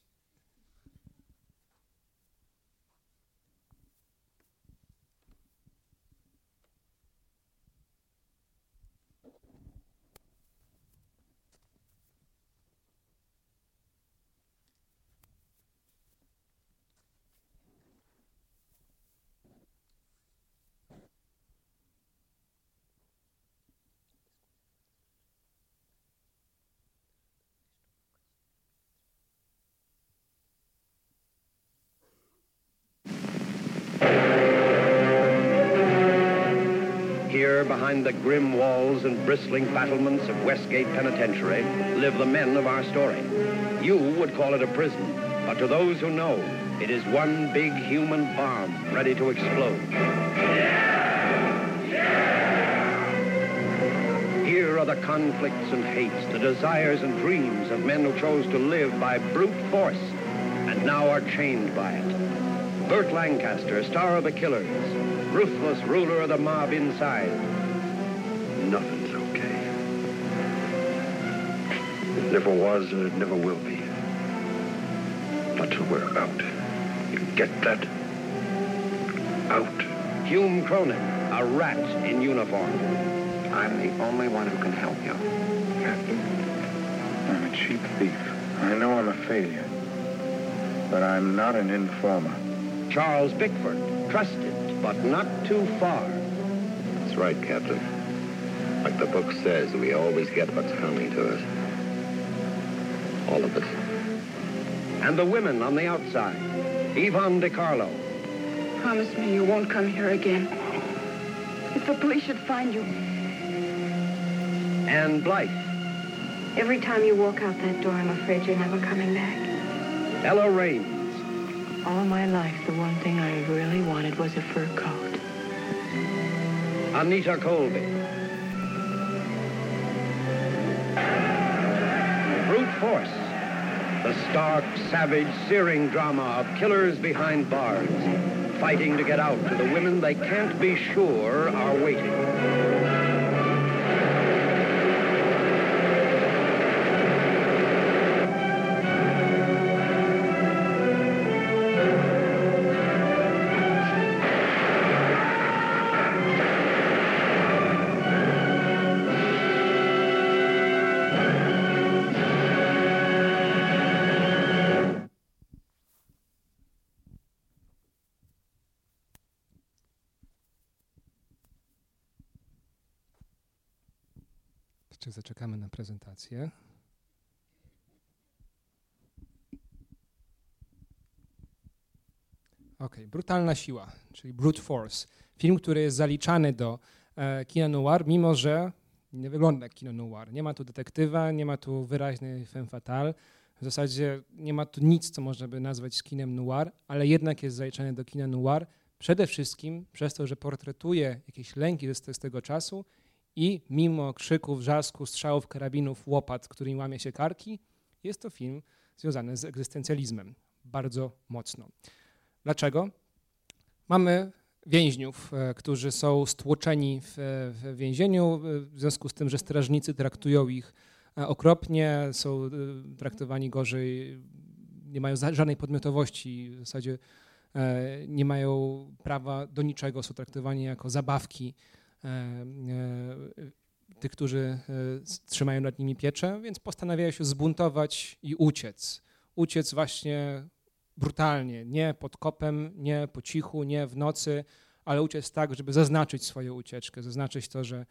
Behind the grim walls and bristling battlements of Westgate Penitentiary live the men of our story. You would call it a prison, but to those who know, it is one big human bomb ready to explode. Yeah! Yeah! Here are the conflicts and hates, the desires and dreams of men who chose to live by brute force and now are chained by it. Burt Lancaster, star of The Killers, ruthless ruler of the mob inside. Nothing's okay. It never was and it never will be. Not till we're out. You get that? Out. Hume Cronin, a rat in uniform. I'm the only one who can help you. Captain, I'm a cheap thief. I know I'm a failure, but I'm not an informer. Charles Bickford, trusted, but not too far. That's right, Captain. Like the book says, we always get what's coming to us. All of us. And the women on the outside. Yvonne DiCarlo. Promise me you won't come here again. If the police should find you, Anne Blyth. Every time you walk out that door, I'm afraid you're never coming back. Ella Raines. All my life, the one thing I really wanted was a fur coat. Anita Colby. Brute Force. The stark, savage, searing drama of killers behind bars, fighting to get out to the women they can't be sure are waiting. Jeszcze zaczekamy na prezentację. Ok, Brutalna siła, czyli Brute Force. Film, który jest zaliczany do e, kina noir, mimo że nie wygląda jak kino noir. Nie ma tu detektywa, nie ma tu wyraźnej femme fatale. W zasadzie nie ma tu nic, co można by nazwać kinem noir, ale jednak jest zaliczany do kina noir. Przede wszystkim przez to, że portretuje jakieś lęki z, z tego czasu i mimo krzyków, wrzasku, strzałów, karabinów, łopat, którymi łamie się karki, jest to film związany z egzystencjalizmem bardzo mocno. Dlaczego? Mamy więźniów, e, którzy są stłoczeni w, w więzieniu w związku z tym, że strażnicy traktują ich e, okropnie, są e, traktowani gorzej, nie mają za, żadnej podmiotowości, w zasadzie e, nie mają prawa do niczego, są traktowani jako zabawki e, e, tych, którzy e, trzymają nad nimi pieczę, więc postanawiają się zbuntować i uciec. Uciec właśnie brutalnie, nie pod kopem, nie po cichu, nie w nocy, ale uciec tak, żeby zaznaczyć swoją ucieczkę, zaznaczyć to, że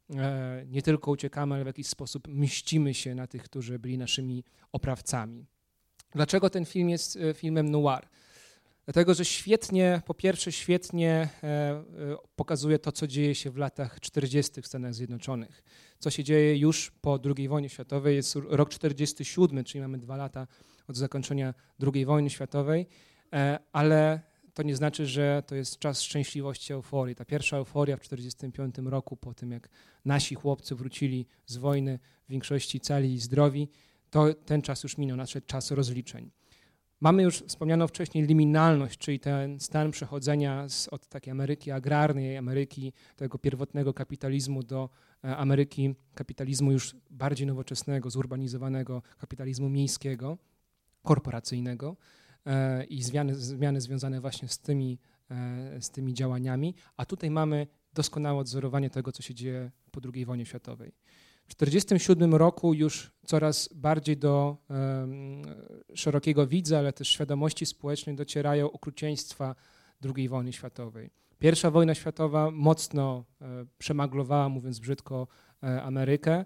e, nie tylko uciekamy, ale w jakiś sposób mścimy się na tych, którzy byli naszymi oprawcami. Dlaczego ten film jest e, filmem noir? Dlatego, że świetnie, po pierwsze świetnie e, e, pokazuje to, co dzieje się w latach czterdziestych w Stanach Zjednoczonych. Co się dzieje już po drugiej wojnie światowej, jest rok czterdziesty siódmy, czyli mamy dwa lata od zakończenia drugiej wojny światowej, e, ale to nie znaczy, że to jest czas szczęśliwości, euforii. Ta pierwsza euforia w czterdziestym piątym roku, po tym jak nasi chłopcy wrócili z wojny, w większości cali i zdrowi, to ten czas już minął, nadszedł czas rozliczeń. Mamy już wspomnianą wcześniej liminalność, czyli ten stan przechodzenia z, od takiej Ameryki agrarnej, Ameryki tego pierwotnego kapitalizmu do e, Ameryki kapitalizmu już bardziej nowoczesnego, zurbanizowanego, kapitalizmu miejskiego, korporacyjnego e, i zmiany, zmiany związane właśnie z tymi, e, z tymi działaniami, a tutaj mamy doskonałe odzorowanie tego, co się dzieje po drugiej wojnie światowej. W tysiąc dziewięćset czterdziestym siódmym roku już coraz bardziej do um, szerokiego widza, ale też świadomości społecznej docierają okrucieństwa drugiej wojny światowej. Pierwsza wojna światowa mocno e, przemaglowała, mówiąc brzydko, e, Amerykę,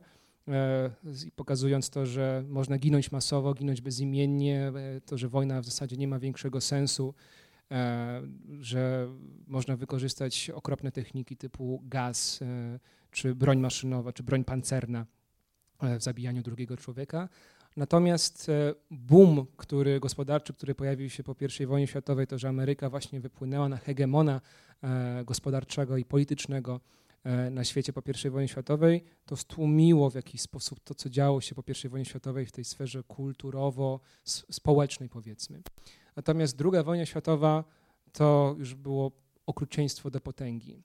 e, pokazując to, że można ginąć masowo, ginąć bezimiennie, e, to, że wojna w zasadzie nie ma większego sensu, e, że można wykorzystać okropne techniki typu gaz, e, czy broń maszynowa, czy broń pancerna w zabijaniu drugiego człowieka. Natomiast boom, który gospodarczy, który pojawił się po pierwszej wojnie światowej, to, że Ameryka właśnie wypłynęła na hegemona gospodarczego i politycznego na świecie po pierwszej wojnie światowej, to stłumiło w jakiś sposób to, co działo się po pierwszej wojnie światowej w tej sferze kulturowo-społecznej, powiedzmy. Natomiast druga wojna światowa to już było okrucieństwo do potęgi.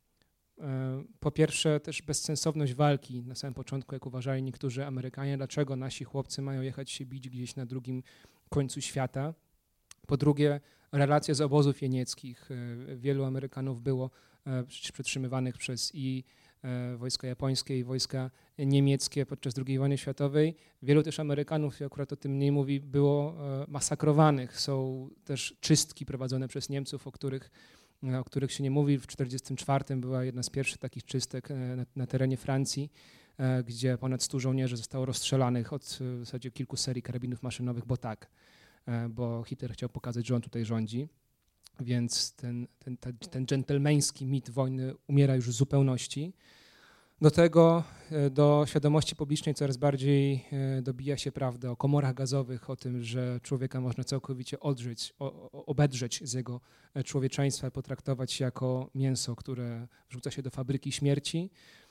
Po pierwsze też bezsensowność walki na samym początku, jak uważali niektórzy Amerykanie, dlaczego nasi chłopcy mają jechać się bić gdzieś na drugim końcu świata. Po drugie relacje z obozów jenieckich. Wielu Amerykanów było przetrzymywanych przez i wojska japońskie i wojska niemieckie podczas drugiej wojny światowej. Wielu też Amerykanów, akurat o tym mniej mówi, było masakrowanych. Są też czystki prowadzone przez Niemców, o których o których się nie mówi. W tysiąc dziewięćset czterdziestym czwartym była jedna z pierwszych takich czystek na, na terenie Francji, gdzie ponad stu żołnierzy zostało rozstrzelanych od w zasadzie kilku serii karabinów maszynowych, bo tak, bo Hitler chciał pokazać, że on tutaj rządzi, więc ten, ten, ten, ten dżentelmeński mit wojny umiera już w zupełności. Do tego do świadomości publicznej coraz bardziej dobija się prawda o komorach gazowych, o tym, że człowieka można całkowicie odżyć, obedrzeć z jego człowieczeństwa, potraktować jako mięso, które wrzuca się do fabryki śmierci.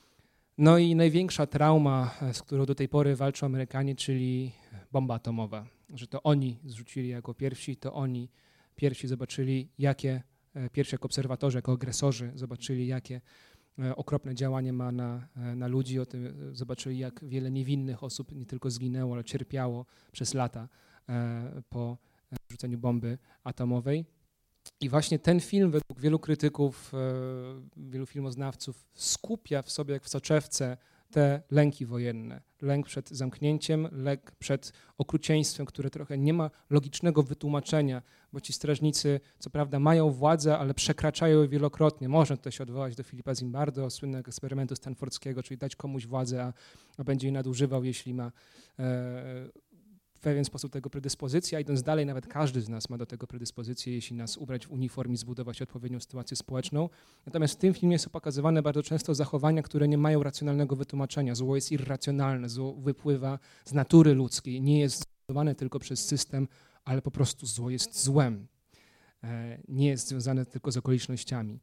No i największa trauma, z którą do tej pory walczą Amerykanie, czyli bomba atomowa. Że to oni zrzucili jako pierwsi, to oni pierwsi zobaczyli, jakie, pierwsi jako obserwatorzy, jako agresorzy zobaczyli, jakie okropne działanie ma na, na ludzi. O tym zobaczyli, jak wiele niewinnych osób nie tylko zginęło, ale cierpiało przez lata po rzuceniu bomby atomowej. I właśnie ten film według wielu krytyków, wielu filmoznawców skupia w sobie jak w soczewce te lęki wojenne. Lęk przed zamknięciem, lęk przed okrucieństwem, które trochę nie ma logicznego wytłumaczenia, bo ci strażnicy co prawda mają władzę, ale przekraczają ją wielokrotnie. Można to się odwołać do Philipa Zimbardo, słynnego eksperymentu stanfordzkiego, czyli dać komuś władzę, a, a będzie jej nadużywał, jeśli ma e, w pewien sposób tego predyspozycja. Idąc dalej, nawet każdy z nas ma do tego predyspozycję, jeśli nas ubrać w uniform i zbudować odpowiednią sytuację społeczną. Natomiast w tym filmie są pokazywane bardzo często zachowania, które nie mają racjonalnego wytłumaczenia. Zło jest irracjonalne, zło wypływa z natury ludzkiej, nie jest zbudowane tylko przez system, ale po prostu zło jest złem. Nie jest związane tylko z okolicznościami.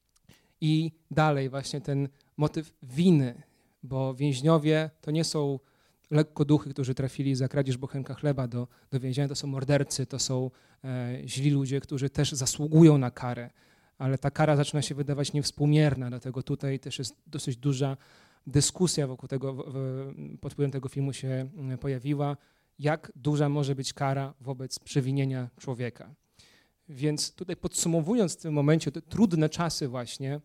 I dalej właśnie ten motyw winy, bo więźniowie to nie są lekkoduchy, którzy trafili za kradzież bochenka chleba do, do więzienia, to są mordercy, to są e, źli ludzie, którzy też zasługują na karę, ale ta kara zaczyna się wydawać niewspółmierna, dlatego tutaj też jest dosyć duża dyskusja wokół tego, w, w, pod wpływem tego filmu się pojawiła, jak duża może być kara wobec przewinienia człowieka. Więc tutaj podsumowując w tym momencie te trudne czasy właśnie,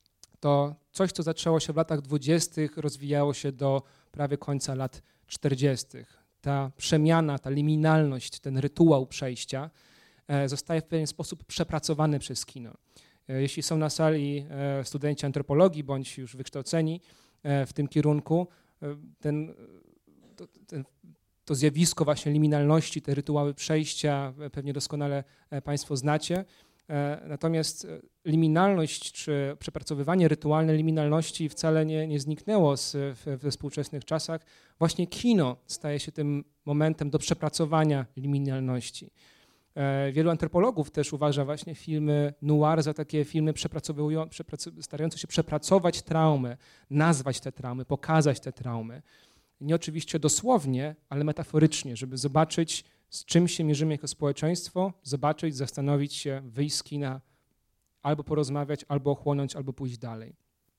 to coś, co zaczęło się w latach dwudziestych, rozwijało się do prawie końca lat czterdziestych. Ta przemiana, ta liminalność, ten rytuał przejścia zostaje w pewien sposób przepracowany przez kino. Jeśli są na sali studenci antropologii bądź już wykształceni w tym kierunku, ten, to, ten, to zjawisko właśnie liminalności, te rytuały przejścia pewnie doskonale Państwo znacie. Natomiast liminalność czy przepracowywanie rytualne liminalności wcale nie, nie zniknęło z, w, we współczesnych czasach. Właśnie kino staje się tym momentem do przepracowania liminalności. Wielu antropologów też uważa właśnie filmy noir za takie filmy przepracowują, przeprac- starające się przepracować traumę, nazwać te traumy, pokazać te traumy. Nie oczywiście dosłownie, ale metaforycznie, żeby zobaczyć, z czym się mierzymy jako społeczeństwo, zobaczyć, zastanowić się, wyjść z kina, albo porozmawiać, albo ochłonąć, albo pójść dalej.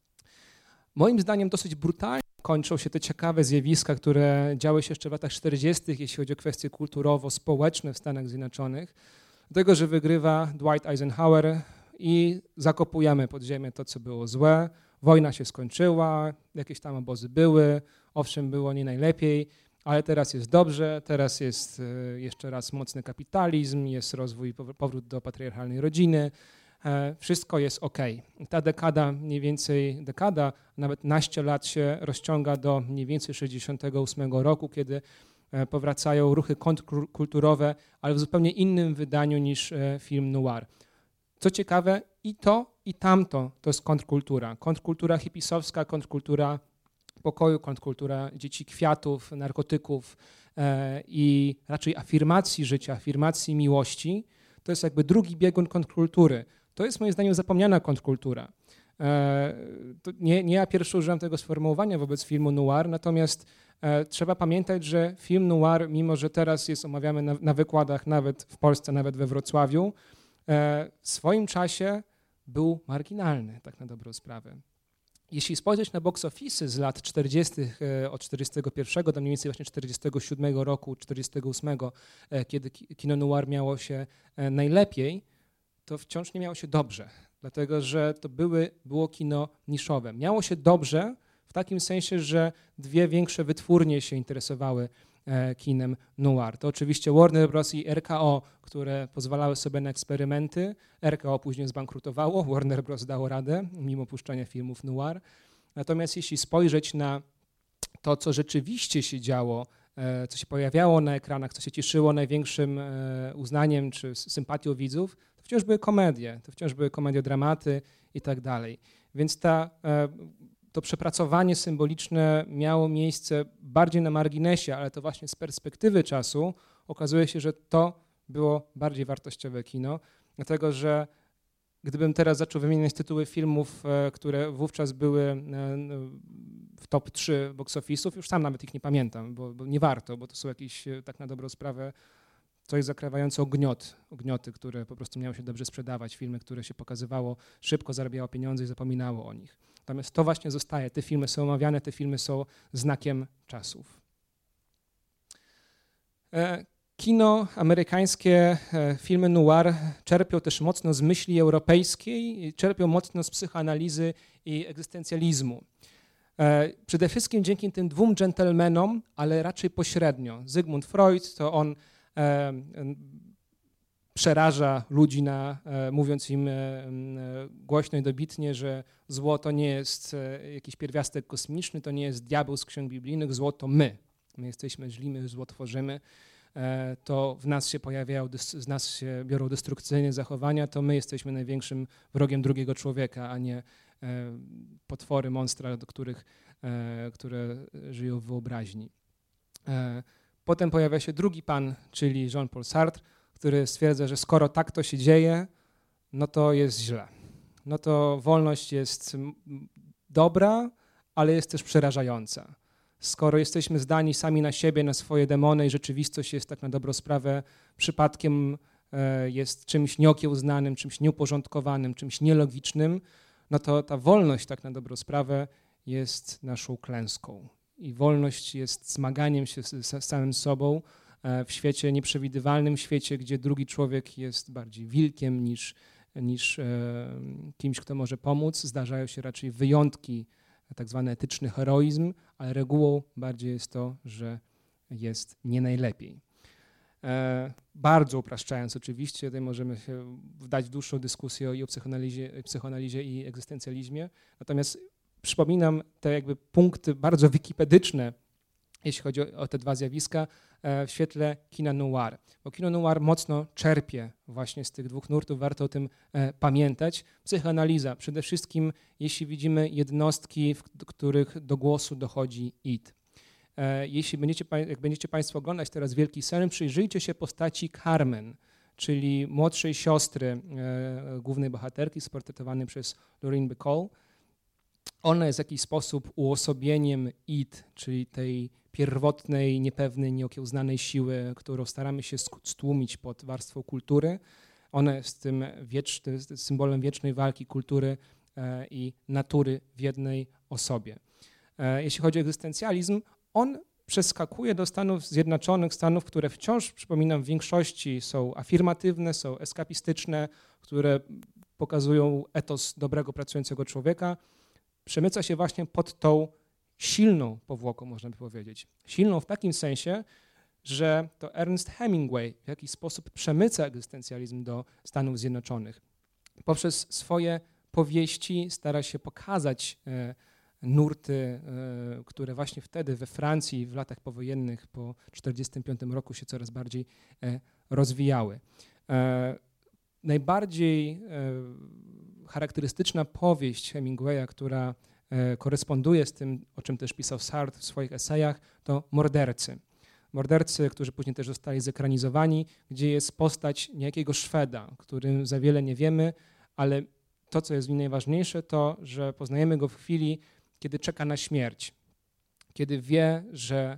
Moim zdaniem dosyć brutalnie kończą się te ciekawe zjawiska, które działy się jeszcze w latach czterdziestych, jeśli chodzi o kwestie kulturowo-społeczne w Stanach Zjednoczonych. Do tego, że wygrywa Dwight Eisenhower i zakopujemy pod ziemię to, co było złe. Wojna się skończyła, jakieś tam obozy były, owszem, było nie najlepiej, ale teraz jest dobrze, teraz jest jeszcze raz mocny kapitalizm, jest rozwój, powrót do patriarchalnej rodziny, wszystko jest okej. Ta dekada, mniej więcej dekada, nawet naście lat się rozciąga do mniej więcej sześćdziesiątego ósmego roku, kiedy powracają ruchy kontrkulturowe, ale w zupełnie innym wydaniu niż film noir. Co ciekawe, i to, i tamto to jest kontrkultura. Kontrkultura hipisowska, kontrkultura pokoju, kontrkultura dzieci kwiatów, narkotyków e, i raczej afirmacji życia, afirmacji miłości. To jest jakby drugi biegun kontrkultury. To jest moim zdaniem zapomniana kontrkultura. E, to nie, nie ja pierwszy użyłem tego sformułowania wobec filmu noir, natomiast e, trzeba pamiętać, że film noir, mimo że teraz jest omawiany na, na wykładach nawet w Polsce, nawet we Wrocławiu, e, w swoim czasie był marginalny, tak na dobrą sprawę. Jeśli spojrzeć na box office'y z lat czterdziestych, od czterdziestego pierwszego do mniej więcej właśnie czterdziestego siódmego roku, czterdziestego ósmego, kiedy kino noir miało się najlepiej, to wciąż nie miało się dobrze, dlatego że to były, było kino niszowe. Miało się dobrze w takim sensie, że dwie większe wytwórnie się interesowały kinem noir. To oczywiście Warner Bros. I R K O, które pozwalały sobie na eksperymenty. R K O później zbankrutowało, Warner Bros. Dało radę, mimo puszczania filmów noir. Natomiast jeśli spojrzeć na to, co rzeczywiście się działo, co się pojawiało na ekranach, co się cieszyło największym uznaniem czy sympatią widzów, to wciąż były komedie, to wciąż były komediodramaty i tak dalej. Więc ta to przepracowanie symboliczne miało miejsce bardziej na marginesie, ale to właśnie z perspektywy czasu okazuje się, że to było bardziej wartościowe kino, dlatego że gdybym teraz zaczął wymieniać tytuły filmów, które wówczas były w top trzy box office'ów, już sam nawet ich nie pamiętam, bo, bo nie warto, bo to są jakieś, tak na dobrą sprawę, coś zakrawające o gniot, o gnioty, które po prostu miały się dobrze sprzedawać, filmy, które się pokazywało, szybko zarabiało pieniądze i zapominało o nich. Natomiast to właśnie zostaje, te filmy są omawiane, te filmy są znakiem czasów. Kino amerykańskie, filmy noir czerpią też mocno z myśli europejskiej, czerpią mocno z psychoanalizy i egzystencjalizmu. Przede wszystkim dzięki tym dwóm dżentelmenom, ale raczej pośrednio. Zygmunt Freud, to on e, przeraża ludzi, na, e, mówiąc im e, głośno i dobitnie, że zło to nie jest e, jakiś pierwiastek kosmiczny, to nie jest diabeł z ksiąg biblijnych, zło to my. My jesteśmy źli, my zło tworzymy. To w nas się pojawiają, z nas się biorą destrukcyjne zachowania, to my jesteśmy największym wrogiem drugiego człowieka, a nie potwory, monstra, do których, które żyją w wyobraźni. Potem pojawia się drugi pan, czyli Jean-Paul Sartre, który stwierdza, że skoro tak to się dzieje, no to jest źle. No to wolność jest dobra, ale jest też przerażająca. Skoro jesteśmy zdani sami na siebie, na swoje demony i rzeczywistość jest tak na dobrą sprawę przypadkiem, jest czymś nieokiełznanym, czymś nieuporządkowanym, czymś nielogicznym, no to ta wolność tak na dobrą sprawę jest naszą klęską. I wolność jest zmaganiem się z, z samym sobą w świecie nieprzewidywalnym, świecie, gdzie drugi człowiek jest bardziej wilkiem niż, niż e, kimś, kto może pomóc. Zdarzają się raczej wyjątki, tak zwany etyczny heroizm, ale regułą bardziej jest to, że jest nie najlepiej. E, bardzo upraszczając oczywiście, tutaj możemy się wdać w dłuższą dyskusję i o psychoanalizie, psychoanalizie i egzystencjalizmie, natomiast przypominam te jakby punkty bardzo wikipedyczne, jeśli chodzi o, o te dwa zjawiska, e, w świetle kina noir. Bo kino noir mocno czerpie właśnie z tych dwóch nurtów, warto o tym e, pamiętać. Psychoanaliza, przede wszystkim jeśli widzimy jednostki, w których do głosu dochodzi id. E, jeśli będziecie, jak będziecie Państwo oglądać teraz Wielki sen, przyjrzyjcie się postaci Carmen, czyli młodszej siostry e, głównej bohaterki, sportretowanej przez Lorraine Bacall. Ona jest w jakiś sposób uosobieniem id, czyli tej pierwotnej, niepewnej, nieokiełznanej siły, którą staramy się stłumić pod warstwą kultury. Ona jest tym wiecznym, symbolem wiecznej walki kultury e, i natury w jednej osobie. E, jeśli chodzi o egzystencjalizm, on przeskakuje do Stanów Zjednoczonych, Stanów, które wciąż, przypominam, w większości są afirmatywne, są eskapistyczne, które pokazują etos dobrego, pracującego człowieka. Przemyca się właśnie pod tą silną powłoką, można by powiedzieć. Silną w takim sensie, że to Ernest Hemingway w jakiś sposób przemyca egzystencjalizm do Stanów Zjednoczonych. Poprzez swoje powieści stara się pokazać e, nurty, e, które właśnie wtedy we Francji w latach powojennych po tysiąc dziewięćset czterdziestym piątym roku się coraz bardziej e, rozwijały. E, najbardziej e, charakterystyczna powieść Hemingwaya, która e, koresponduje z tym, o czym też pisał Sartre w swoich esejach, to Mordercy. Mordercy, którzy później też zostali zekranizowani, gdzie jest postać niejakiego Szweda, którym za wiele nie wiemy, ale to, co jest w nim najważniejsze, to, że poznajemy go w chwili, kiedy czeka na śmierć, kiedy wie, że,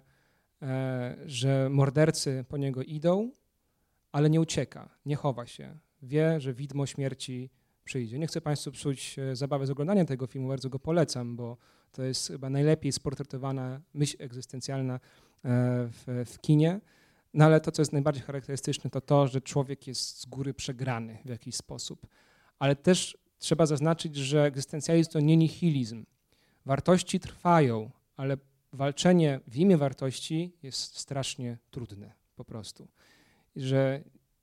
e, że mordercy po niego idą, ale nie ucieka, nie chowa się. Wie, że widmo śmierci przyjdzie. Nie chcę Państwu psuć zabawy z oglądania tego filmu, bardzo go polecam, bo to jest chyba najlepiej sportretowana myśl egzystencjalna w, w kinie, no ale to, co jest najbardziej charakterystyczne, to to, że człowiek jest z góry przegrany w jakiś sposób. Ale też trzeba zaznaczyć, że egzystencjalizm to nie nihilizm. Wartości trwają, ale walczenie w imię wartości jest strasznie trudne po prostu. I że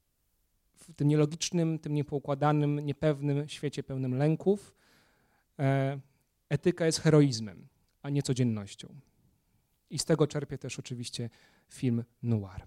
w tym nielogicznym, tym niepoukładanym, niepewnym świecie pełnym lęków e, etyka jest heroizmem, a nie codziennością. I z tego czerpie też oczywiście film noir.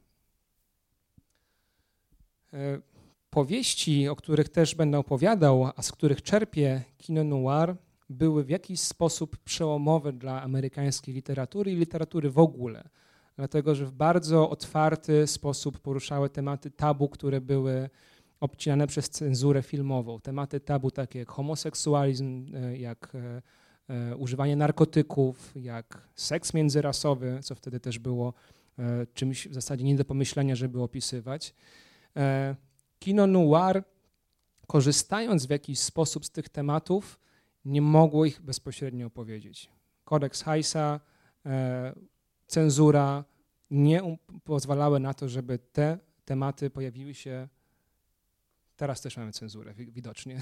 E, powieści, o których też będę opowiadał, a z których czerpie kino noir, były w jakiś sposób przełomowe dla amerykańskiej literatury i literatury w ogóle, dlatego że w bardzo otwarty sposób poruszały tematy tabu, które były obcinane przez cenzurę filmową. Tematy tabu takie jak homoseksualizm, jak e, używanie narkotyków, jak seks międzyrasowy, co wtedy też było e, czymś w zasadzie nie do pomyślenia, żeby opisywać. E, kino noir, korzystając w jakiś sposób z tych tematów, nie mogło ich bezpośrednio opowiedzieć. Kodeks Hays'a, e, cenzura nie um, pozwalały na to, żeby te tematy pojawiły się. Teraz też mamy cenzurę, widocznie.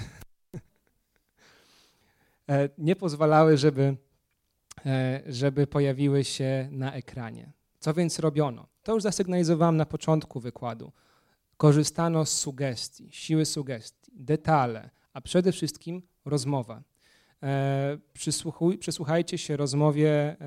e, nie pozwalały, żeby, e, żeby pojawiły się na ekranie. Co więc robiono? To już zasygnalizowałem na początku wykładu. Korzystano z sugestii, siły sugestii, detale, a przede wszystkim rozmowa. E, przysłuchuj, przysłuchajcie się rozmowie, e,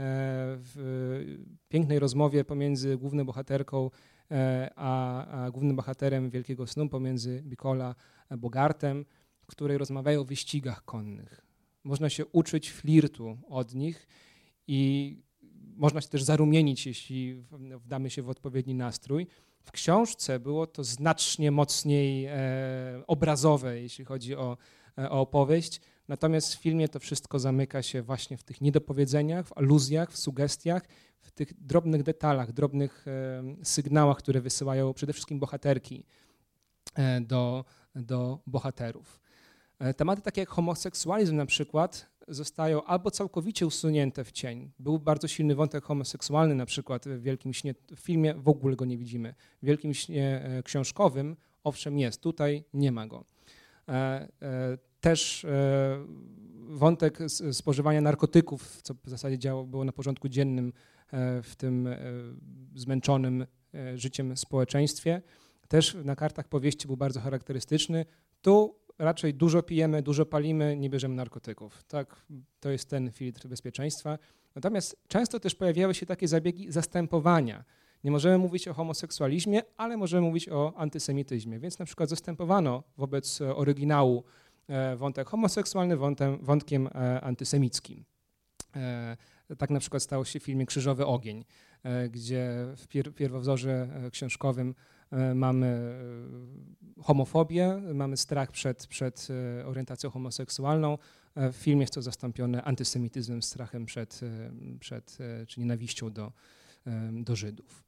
w pięknej rozmowie pomiędzy główną bohaterką e, a, a głównym bohaterem Wielkiego Snu, pomiędzy Bicol a Bogartem, w której rozmawiają o wyścigach konnych. Można się uczyć flirtu od nich i można się też zarumienić, jeśli wdamy się w odpowiedni nastrój. W książce było to znacznie mocniej e, obrazowe, jeśli chodzi o, e, o opowieść, natomiast w filmie to wszystko zamyka się właśnie w tych niedopowiedzeniach, w aluzjach, w sugestiach, w tych drobnych detalach, drobnych e, sygnałach, które wysyłają przede wszystkim bohaterki e, do, do bohaterów. E, tematy takie jak homoseksualizm na przykład zostają albo całkowicie usunięte w cień. Był bardzo silny wątek homoseksualny na przykład w Wielkim Śnie, w filmie w ogóle go nie widzimy. W Wielkim Śnie książkowym owszem jest, tutaj nie ma go. E, e, też e, wątek spożywania narkotyków, co w zasadzie działo, było na porządku dziennym e, w tym e, zmęczonym e, życiem społeczeństwie. Też na kartach powieści był bardzo charakterystyczny. Tu raczej dużo pijemy, dużo palimy, nie bierzemy narkotyków. Tak, to jest ten filtr bezpieczeństwa. Natomiast często też pojawiały się takie zabiegi zastępowania. Nie możemy mówić o homoseksualizmie, ale możemy mówić o antysemityzmie. Więc na przykład zastępowano wobec oryginału wątek homoseksualny wątem, wątkiem antysemickim. Tak na przykład stało się w filmie Krzyżowy ogień, gdzie w pier- pierwowzorze książkowym mamy homofobię, mamy strach przed, przed orientacją homoseksualną. W filmie jest to zastąpione antysemityzmem, strachem przed, przed czy nienawiścią do, do Żydów.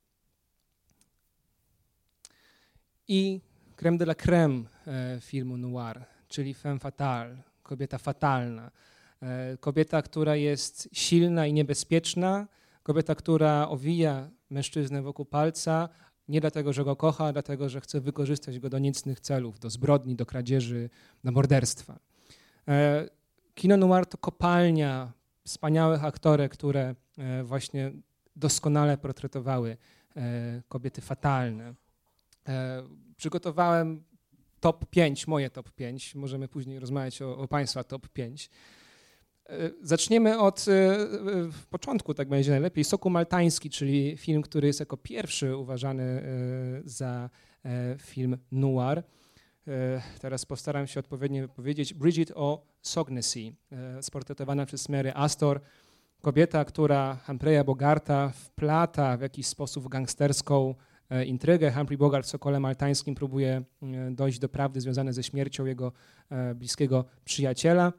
I crème de la crème filmu noir, czyli femme fatale, kobieta fatalna. Kobieta, która jest silna i niebezpieczna, kobieta, która owija mężczyznę wokół palca, nie dlatego, że go kocha, a dlatego, że chce wykorzystać go do niecnych celów, do zbrodni, do kradzieży, do morderstwa. Kino noir to kopalnia wspaniałych aktorek, które właśnie doskonale portretowały kobiety fatalne. Przygotowałem top pięć, moje top pięć, możemy później rozmawiać o, o Państwa top pięć. Zaczniemy od w początku, tak będzie najlepiej. Sokół Maltański, czyli film, który jest jako pierwszy uważany za film noir. Teraz postaram się odpowiednio wypowiedzieć. Bridget O'Shaughnessy, sportretowana przez Mary Astor. Kobieta, która Humphreya Bogarta wplata w jakiś sposób w gangsterską intrygę. Humphrey Bogart w Sokole Maltańskim próbuje dojść do prawdy związanej ze śmiercią jego bliskiego przyjaciela.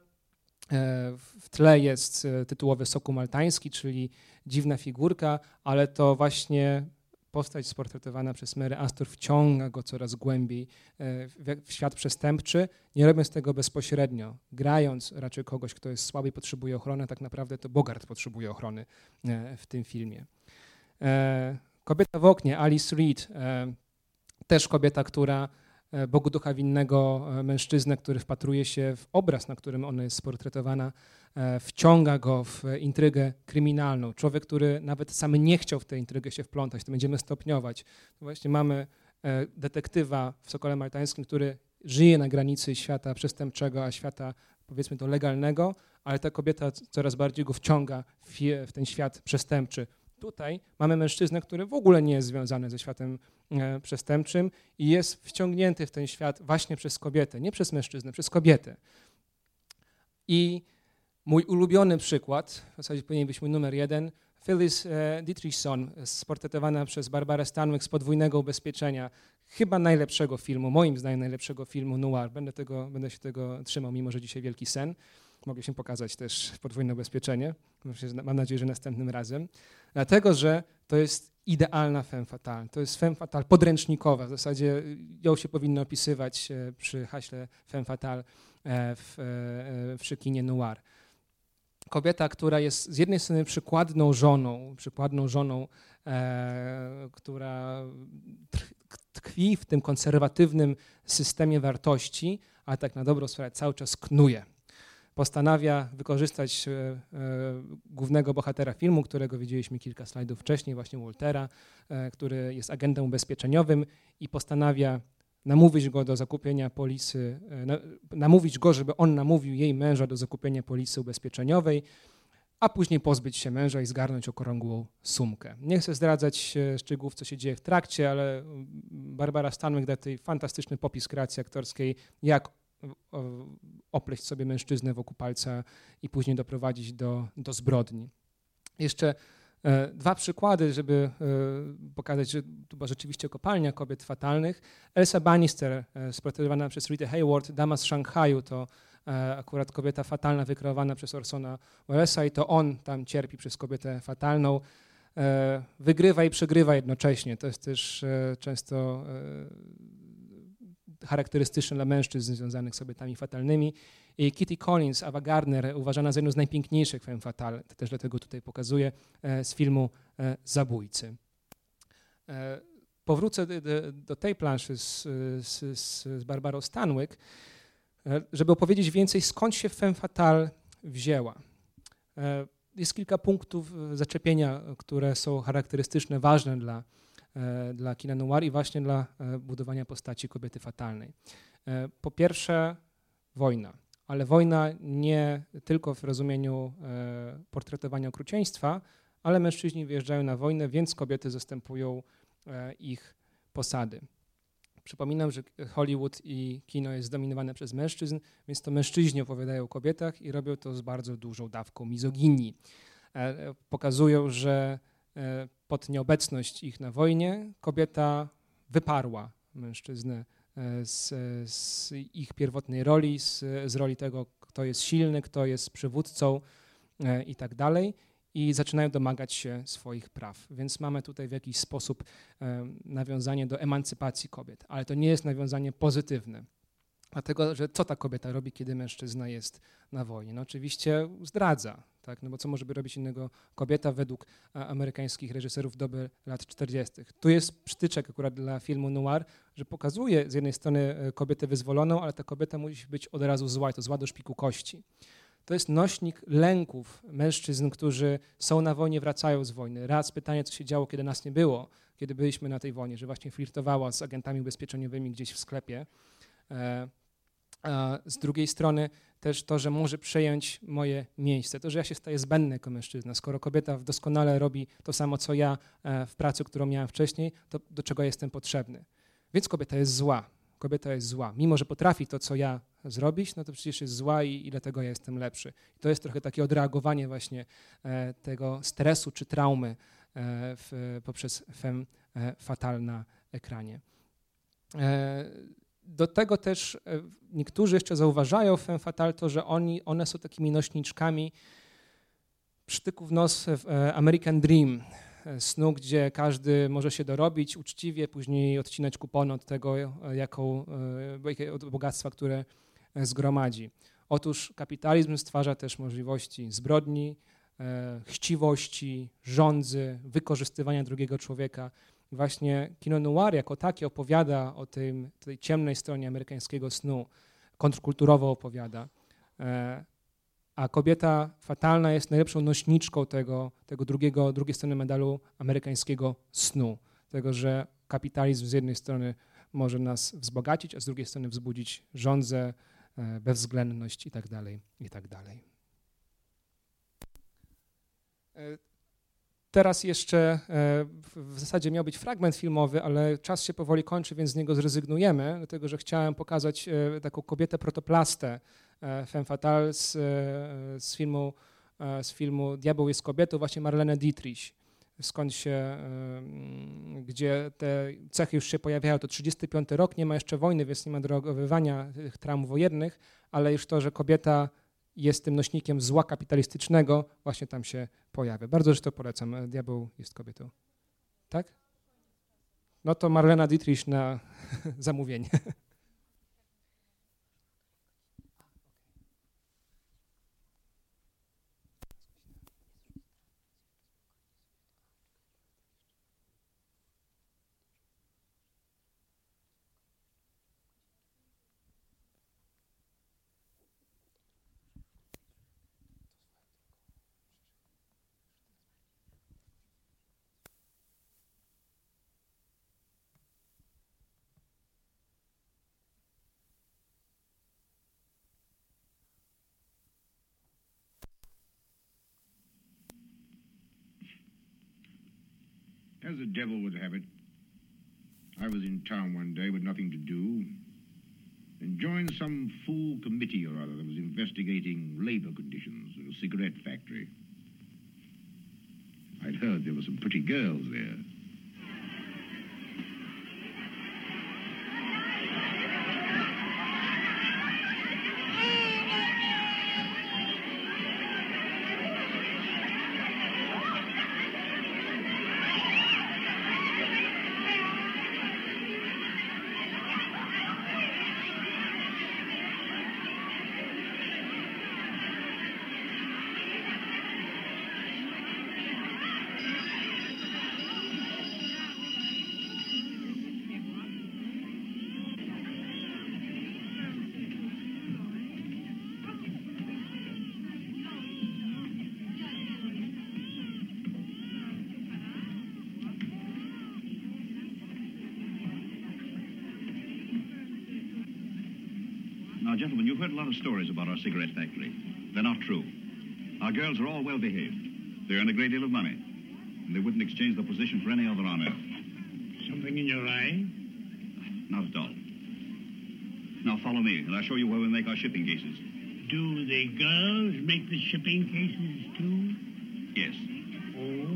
W tle jest tytułowy Sokół Maltański, czyli dziwna figurka, ale to właśnie postać sportretowana przez Mary Astor wciąga go coraz głębiej w świat przestępczy, nie robiąc tego bezpośrednio, grając raczej kogoś, kto jest słaby i potrzebuje ochrony, tak naprawdę to Bogart potrzebuje ochrony w tym filmie. Kobieta w oknie, Alice Reed, też kobieta, która Bogu ducha winnego mężczyznę, który wpatruje się w obraz, na którym ona jest sportretowana, wciąga go w intrygę kryminalną. Człowiek, który nawet sam nie chciał w tę intrygę się wplątać, to będziemy stopniować. Właśnie mamy detektywa w Sokole Maltańskim, który żyje na granicy świata przestępczego, a świata, powiedzmy to, legalnego, ale ta kobieta coraz bardziej go wciąga w, w ten świat przestępczy. Tutaj mamy mężczyznę, który w ogóle nie jest związany ze światem e, przestępczym i jest wciągnięty w ten świat właśnie przez kobietę, nie przez mężczyznę, przez kobietę. I Mój ulubiony przykład, w zasadzie powinien być mój numer jeden, Phyllis e, Dietrichson, sportretowana przez Barbarę Stanwyck z Podwójnego ubezpieczenia. Chyba najlepszego filmu, moim zdaniem najlepszego filmu noir. Będę, tego, będę się tego trzymał, mimo że dzisiaj wielki sen. Mogę się pokazać też Podwójne ubezpieczenie. Mam nadzieję, że następnym razem. Dlatego, że to jest idealna femme fatale. To jest femme fatale podręcznikowa. W zasadzie ją się powinno opisywać przy haśle femme fatale w, w kinie noir. Kobieta, która jest z jednej strony przykładną żoną, przykładną żoną, e, która tkwi w tym konserwatywnym systemie wartości, a tak na dobrą sprawę cały czas knuje. Postanawia wykorzystać e, e, głównego bohatera filmu, którego widzieliśmy kilka slajdów wcześniej, właśnie Waltera, e, który jest agentem ubezpieczeniowym i postanawia namówić go do zakupienia polisy, namówić go, żeby on namówił jej męża do zakupienia polisy ubezpieczeniowej, a później pozbyć się męża i zgarnąć okrągłą sumkę. Nie chcę zdradzać szczegółów, co się dzieje w trakcie, ale Barbara Stanwyck da tutaj fantastyczny popis kreacji aktorskiej, jak opleść sobie mężczyznę wokół palca i później doprowadzić do, do zbrodni. Jeszcze dwa przykłady, żeby pokazać, że to była rzeczywiście kopalnia kobiet fatalnych. Elsa Bannister, sportretowana przez Rita Hayworth, Dama z Szanghaju, to akurat kobieta fatalna wykreowana przez Orsona Wellesa i to on tam cierpi przez kobietę fatalną. Wygrywa i przegrywa jednocześnie. To jest też często charakterystyczne dla mężczyzn związanych z kobietami fatalnymi. I Kitty Collins, Ava Gardner, uważana za jedną z najpiękniejszych femme fatale, też dlatego tutaj pokazuję, z filmu Zabójcy. Powrócę do, do, do tej planszy z, z, z Barbarą Stanwyck, żeby opowiedzieć więcej, skąd się femme fatale wzięła. Jest kilka punktów zaczepienia, które są charakterystyczne, ważne dla, dla kina noir i właśnie dla budowania postaci kobiety fatalnej. Po pierwsze, wojna. Ale wojna nie tylko w rozumieniu e, portretowania okrucieństwa, ale mężczyźni wyjeżdżają na wojnę, więc kobiety zastępują e, ich posady. Przypominam, że Hollywood i kino jest zdominowane przez mężczyzn, więc to mężczyźni opowiadają o kobietach i robią to z bardzo dużą dawką mizoginii. E, pokazują, że e, pod nieobecność ich na wojnie kobieta wyparła mężczyznę Z, z ich pierwotnej roli, z, z roli tego, kto jest silny, kto jest przywódcą e, i tak dalej i zaczynają domagać się swoich praw. Więc mamy tutaj w jakiś sposób e, nawiązanie do emancypacji kobiet, ale to nie jest nawiązanie pozytywne. Dlatego, że co ta kobieta robi, kiedy mężczyzna jest na wojnie? No oczywiście zdradza, tak? No bo co może by robić innego kobieta według amerykańskich reżyserów doby lat czterdziestych. Tu jest przytyczek akurat dla filmu noir, że pokazuje z jednej strony kobietę wyzwoloną, ale ta kobieta musi być od razu zła i to zła do szpiku kości. To jest nośnik lęków mężczyzn, którzy są na wojnie, wracają z wojny. Raz pytanie, co się działo, kiedy nas nie było, kiedy byliśmy na tej wojnie, że właśnie flirtowała z agentami ubezpieczeniowymi gdzieś w sklepie. A z drugiej strony też to, że może przejąć moje miejsce, to, że ja się staję zbędny jako mężczyzna. Skoro kobieta doskonale robi to samo, co ja w pracy, którą miałem wcześniej, to do czego jestem potrzebny? Więc kobieta jest zła. Kobieta jest zła. Mimo że potrafi to, co ja zrobić, no to przecież jest zła i, i dlatego ja jestem lepszy. I to jest trochę takie odreagowanie właśnie e, tego stresu czy traumy e, w, poprzez femme fatale na ekranie. E, Do tego też niektórzy jeszcze zauważają w femme fatale to, że oni, one są takimi nośniczkami przytyków w nos w American Dream, snu, gdzie każdy może się dorobić uczciwie, później odcinać kupony od tego, jaką, od bogactwa, które zgromadzi. Otóż kapitalizm stwarza też możliwości zbrodni, chciwości, żądzy, wykorzystywania drugiego człowieka. Właśnie kino noir jako takie opowiada o tym, tej ciemnej stronie amerykańskiego snu, kontrkulturowo opowiada, a kobieta fatalna jest najlepszą nośniczką tego, tego drugiego, drugiej strony medalu amerykańskiego snu, tego, że kapitalizm z jednej strony może nas wzbogacić, a z drugiej strony wzbudzić żądzę, bezwzględność i tak dalej, i tak dalej. teraz jeszcze w zasadzie miał być fragment filmowy, ale czas się powoli kończy, więc z niego zrezygnujemy, dlatego że chciałem pokazać taką kobietę protoplastę femme fatale z, z, filmu, z filmu Diabeł jest kobietą, właśnie Marlene Dietrich, skąd się, gdzie te cechy już się pojawiają. To trzydziesty piąty rok, nie ma jeszcze wojny, więc nie ma odreagowywania tych traum wojennych, ale już to, że kobieta jest tym nośnikiem zła kapitalistycznego, właśnie tam się pojawia. Bardzo zresztą polecam. Diabeł jest kobietą. Tak? No to Marlena Dietrich na zamówienie. As the devil would have it, I was in town one day with nothing to do and joined some fool committee or other that was investigating labor conditions at a cigarette factory. I'd heard there were some pretty girls there. Now, gentlemen, you've heard a lot of stories about our cigarette factory. They're not true. Our girls are all well behaved. They earn a great deal of money, and they wouldn't exchange their position for any other on earth. Something in your eye? Not at all. Now, follow me, and I'll show you where we make our shipping cases. Do the girls make the shipping cases, too? Yes. Oh.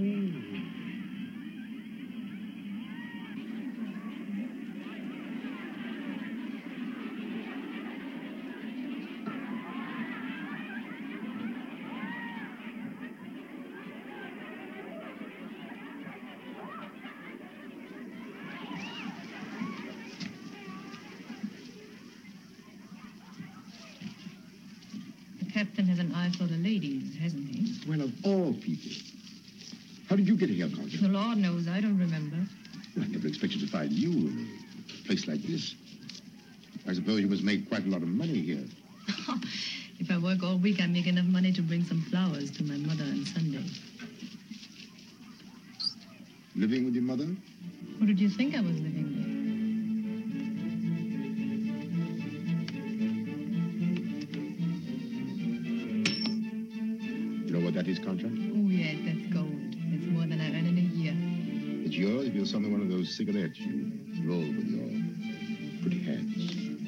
Captain has an eye for the ladies, hasn't he? Well, of all people. How did you get here, Carter? The Lord knows, I don't remember. Well, I never expected to find you in a place like this. I suppose you must make quite a lot of money here. If I work all week, I make enough money to bring some flowers to my mother on Sunday. Living with your mother? Who did you think I was living with? That is contract? Oh, yes, that's gold. It's more than I earn in a year. It's yours if you'll sell me one of those cigarettes you roll with your pretty hands.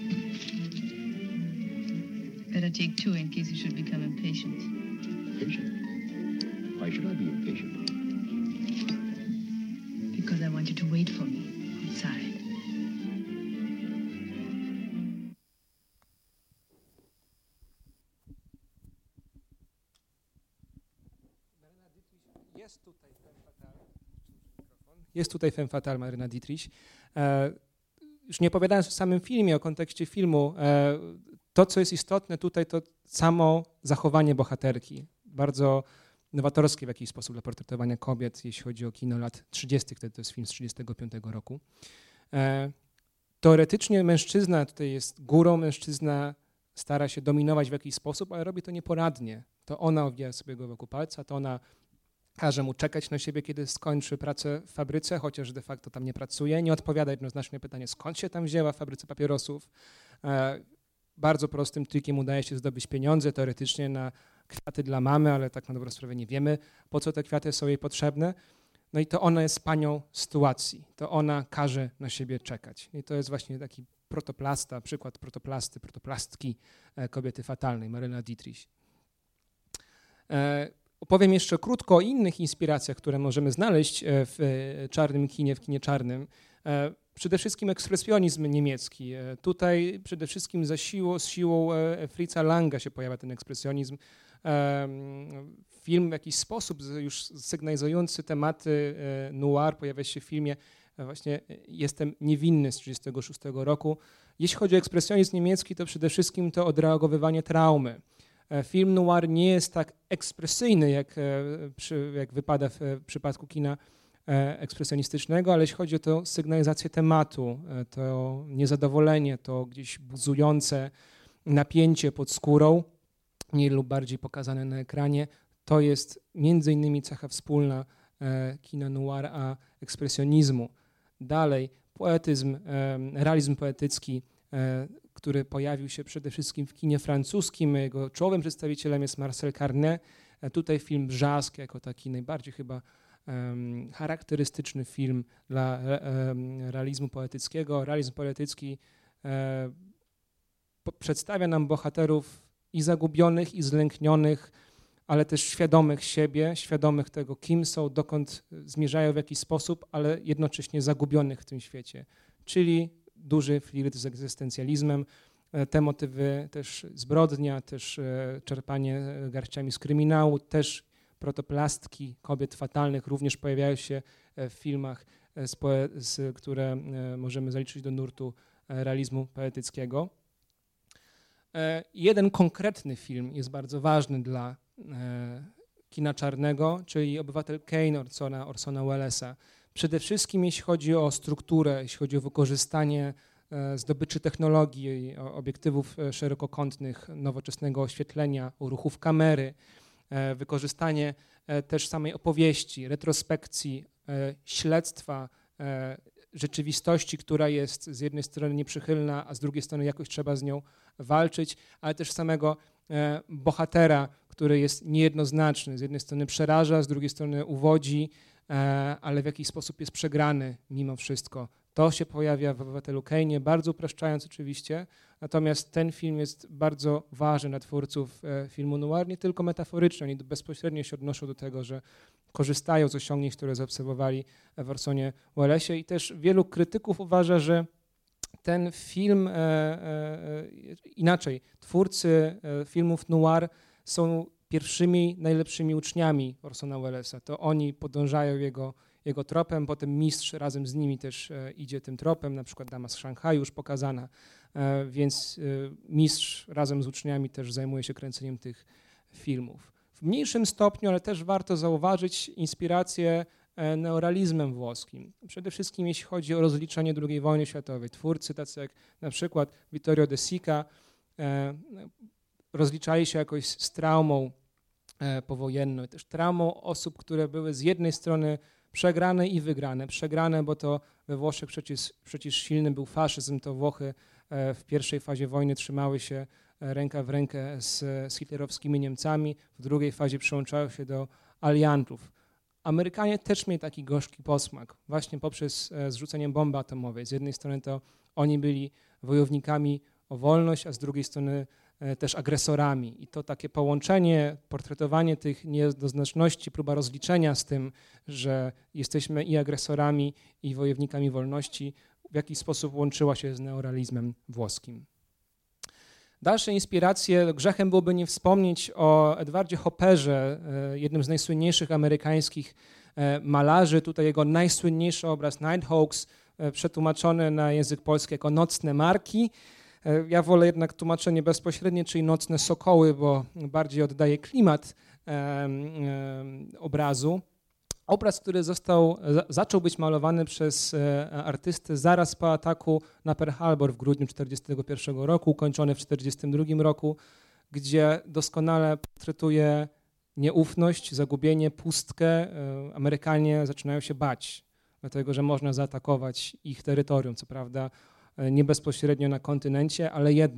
Better take two in case you should become impatient. Impatient? Why should I be impatient? Because I want you to wait for me outside. Jest tutaj femme fatale Marlena Dietrich. E, już nie opowiadając o samym filmie, o kontekście filmu, e, to, co jest istotne tutaj, to samo zachowanie bohaterki. Bardzo nowatorskie w jakiś sposób dla portretowania kobiet, jeśli chodzi o kino lat trzydziestych, wtedy to jest film z trzydziestego piątego roku. E, teoretycznie mężczyzna tutaj jest górą, mężczyzna stara się dominować w jakiś sposób, ale robi to nieporadnie. To ona owija sobie go wokół palca, to ona każe mu czekać na siebie, kiedy skończy pracę w fabryce, chociaż de facto tam nie pracuje. Nie odpowiada jednoznacznie na pytanie, skąd się tam wzięła w fabryce papierosów. E, bardzo prostym trikiem udaje się zdobyć pieniądze teoretycznie na kwiaty dla mamy, ale tak na dobrą sprawę nie wiemy, po co te kwiaty są jej potrzebne. No i to ona jest panią sytuacji, to ona każe na siebie czekać. I to jest właśnie taki protoplasta, przykład protoplasty, protoplastki kobiety fatalnej, Marlene Dietrich. Opowiem jeszcze krótko o innych inspiracjach, które możemy znaleźć w czarnym kinie, w kinie czarnym. Przede wszystkim ekspresjonizm niemiecki. Tutaj przede wszystkim za siłą, z siłą Fritza Langa się pojawia ten ekspresjonizm. Film w jakiś sposób już sygnalizujący tematy noir pojawia się w filmie właśnie Jestem niewinny z tysiąc dziewięćset trzydziestego szóstego roku. Jeśli chodzi o ekspresjonizm niemiecki, to przede wszystkim to odreagowywanie traumy. Film noir nie jest tak ekspresyjny, jak, przy, jak wypada w przypadku kina ekspresjonistycznego, ale jeśli chodzi o tę sygnalizację tematu, to niezadowolenie, to gdzieś buzujące napięcie pod skórą, mniej lub bardziej pokazane na ekranie, to jest między innymi cecha wspólna kina noir a ekspresjonizmu. Dalej, poetyzm, realizm poetycki, który pojawił się przede wszystkim w kinie francuskim. Jego czołowym przedstawicielem jest Marcel Carné. Tutaj film Brzask jako taki najbardziej chyba um, charakterystyczny film dla um, realizmu poetyckiego. Realizm poetycki um, po, przedstawia nam bohaterów i zagubionych, i zlęknionych, ale też świadomych siebie, świadomych tego, kim są, dokąd zmierzają w jakiś sposób, ale jednocześnie zagubionych w tym świecie. Czyli duży flirt z egzystencjalizmem, te motywy też zbrodnia, też czerpanie garściami z kryminału, też protoplastki kobiet fatalnych również pojawiają się w filmach, z poe- z, które możemy zaliczyć do nurtu realizmu poetyckiego. Jeden konkretny film jest bardzo ważny dla kina czarnego, czyli Obywatel Kane Orsona, Orsona Wellesa. Przede wszystkim jeśli chodzi o strukturę, jeśli chodzi o wykorzystanie zdobyczy technologii, obiektywów szerokokątnych, nowoczesnego oświetlenia, ruchów kamery, wykorzystanie też samej opowieści, retrospekcji, śledztwa, rzeczywistości, która jest z jednej strony nieprzychylna, a z drugiej strony jakoś trzeba z nią walczyć, ale też samego bohatera, który jest niejednoznaczny. Z jednej strony przeraża, z drugiej strony uwodzi, ale w jakiś sposób jest przegrany mimo wszystko. To się pojawia w Obywatelu Kane'ie, bardzo upraszczając oczywiście, natomiast ten film jest bardzo ważny dla twórców filmu noir, nie tylko metaforycznie, oni bezpośrednio się odnoszą do tego, że korzystają z osiągnięć, które zaobserwowali w Orsonie Wellesie i też wielu krytyków uważa, że ten film, e, e, inaczej, twórcy filmów noir są pierwszymi, najlepszymi uczniami Orsona Wellesa. To oni podążają jego, jego tropem, potem mistrz razem z nimi też e, idzie tym tropem, na przykład Dama z Szanghaju już pokazana, e, więc e, mistrz razem z uczniami też zajmuje się kręceniem tych filmów. W mniejszym stopniu, ale też warto zauważyć inspirację neorealizmem włoskim. Przede wszystkim jeśli chodzi o rozliczenie drugiej wojny światowej. Twórcy tacy jak na przykład Vittorio De Sica e, rozliczali się jakoś z traumą e, powojenną, też traumą osób, które były z jednej strony przegrane i wygrane. Przegrane, bo to we Włoszech przecież, przecież silny był faszyzm, to Włochy e, w pierwszej fazie wojny trzymały się ręka w rękę z, z hitlerowskimi Niemcami, w drugiej fazie przyłączały się do aliantów. Amerykanie też mieli taki gorzki posmak, właśnie poprzez zrzucenie bomby atomowej. Z jednej strony to oni byli wojownikami o wolność, a z drugiej strony też agresorami. I to takie połączenie, portretowanie tych niejednoznaczności, próba rozliczenia z tym, że jesteśmy i agresorami, i wojownikami wolności, w jakiś sposób łączyła się z neorealizmem włoskim. Dalsze inspiracje, grzechem byłoby nie wspomnieć o Edwardzie Hopperze, jednym z najsłynniejszych amerykańskich malarzy. Tutaj jego najsłynniejszy obraz Nighthawks, przetłumaczony na język polski jako Nocne Marki. Ja wolę jednak tłumaczenie bezpośrednie, czyli Nocne Sokoły, bo bardziej oddaje klimat obrazu. Obraz, który został, zaczął być malowany przez artystę zaraz po ataku na Pearl Harbor w grudniu tysiąc dziewięćset czterdziestego pierwszego roku, ukończony w tysiąc dziewięćset czterdziestym drugim roku, gdzie doskonale portretuje nieufność, zagubienie, pustkę. Amerykanie zaczynają się bać, dlatego że można zaatakować ich terytorium, co prawda nie bezpośrednio na kontynencie, ale jednak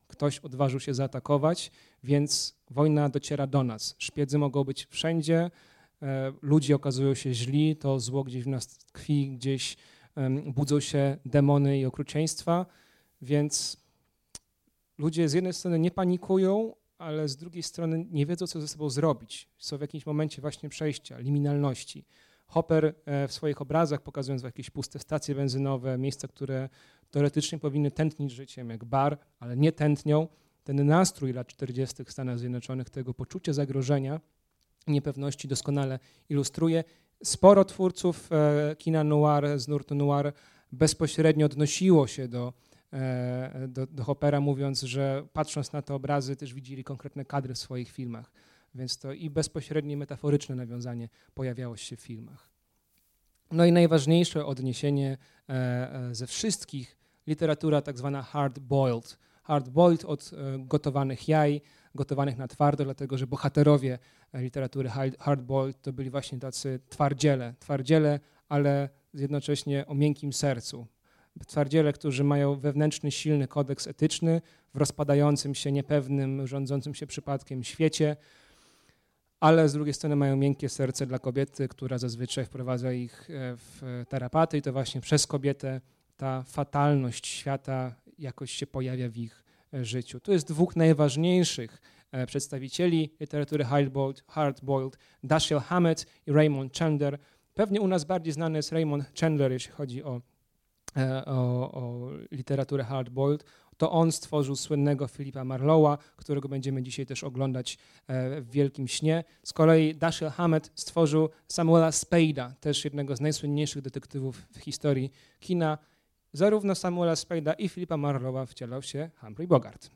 Ktoś odważył się zaatakować, więc wojna dociera do nas. Szpiedzy mogą być wszędzie, ludzie okazują się źli, to zło gdzieś w nas tkwi, gdzieś budzą się demony i okrucieństwa, więc ludzie z jednej strony nie panikują, ale z drugiej strony nie wiedzą, co ze sobą zrobić. Są w jakimś momencie właśnie przejścia, liminalności. Hopper w swoich obrazach, pokazując jakieś puste stacje benzynowe, miejsca, które teoretycznie powinny tętnić życiem, jak bar, ale nie tętnią, ten nastrój lat czterdziestych w Stanach Zjednoczonych, tego poczucia zagrożenia, niepewności doskonale ilustruje. Sporo twórców kina noir, z nurtu noir bezpośrednio odnosiło się do, do, do Hoppera, mówiąc, że patrząc na te obrazy też widzieli konkretne kadry w swoich filmach. Więc to i bezpośrednie metaforyczne nawiązanie pojawiało się w filmach. No i najważniejsze odniesienie ze wszystkich, literatura tak zwana hard-boiled. Hard-boiled od gotowanych jaj, gotowanych na twardo, dlatego że bohaterowie literatury hard-boiled to byli właśnie tacy twardziele, twardziele, ale jednocześnie o miękkim sercu. Twardziele, którzy mają wewnętrzny, silny kodeks etyczny w rozpadającym się, niepewnym, rządzącym się przypadkiem świecie, ale z drugiej strony mają miękkie serce dla kobiety, która zazwyczaj wprowadza ich w tarapaty i to właśnie przez kobietę ta fatalność świata jakoś się pojawia w ich życiu. Tu jest dwóch najważniejszych przedstawicieli literatury hard-boiled, Dashiell Hammett i Raymond Chandler. Pewnie u nas bardziej znany jest Raymond Chandler, jeśli chodzi o, o, o literaturę hard-boiled. To on stworzył słynnego Philippa Marlowe'a, którego będziemy dzisiaj też oglądać w Wielkim śnie. Z kolei Dashiell Hammett stworzył Samuela Spade'a, też jednego z najsłynniejszych detektywów w historii kina. Zarówno Samuela Spade'a i Philippa Marlowe'a wcielał się Humphrey Bogart.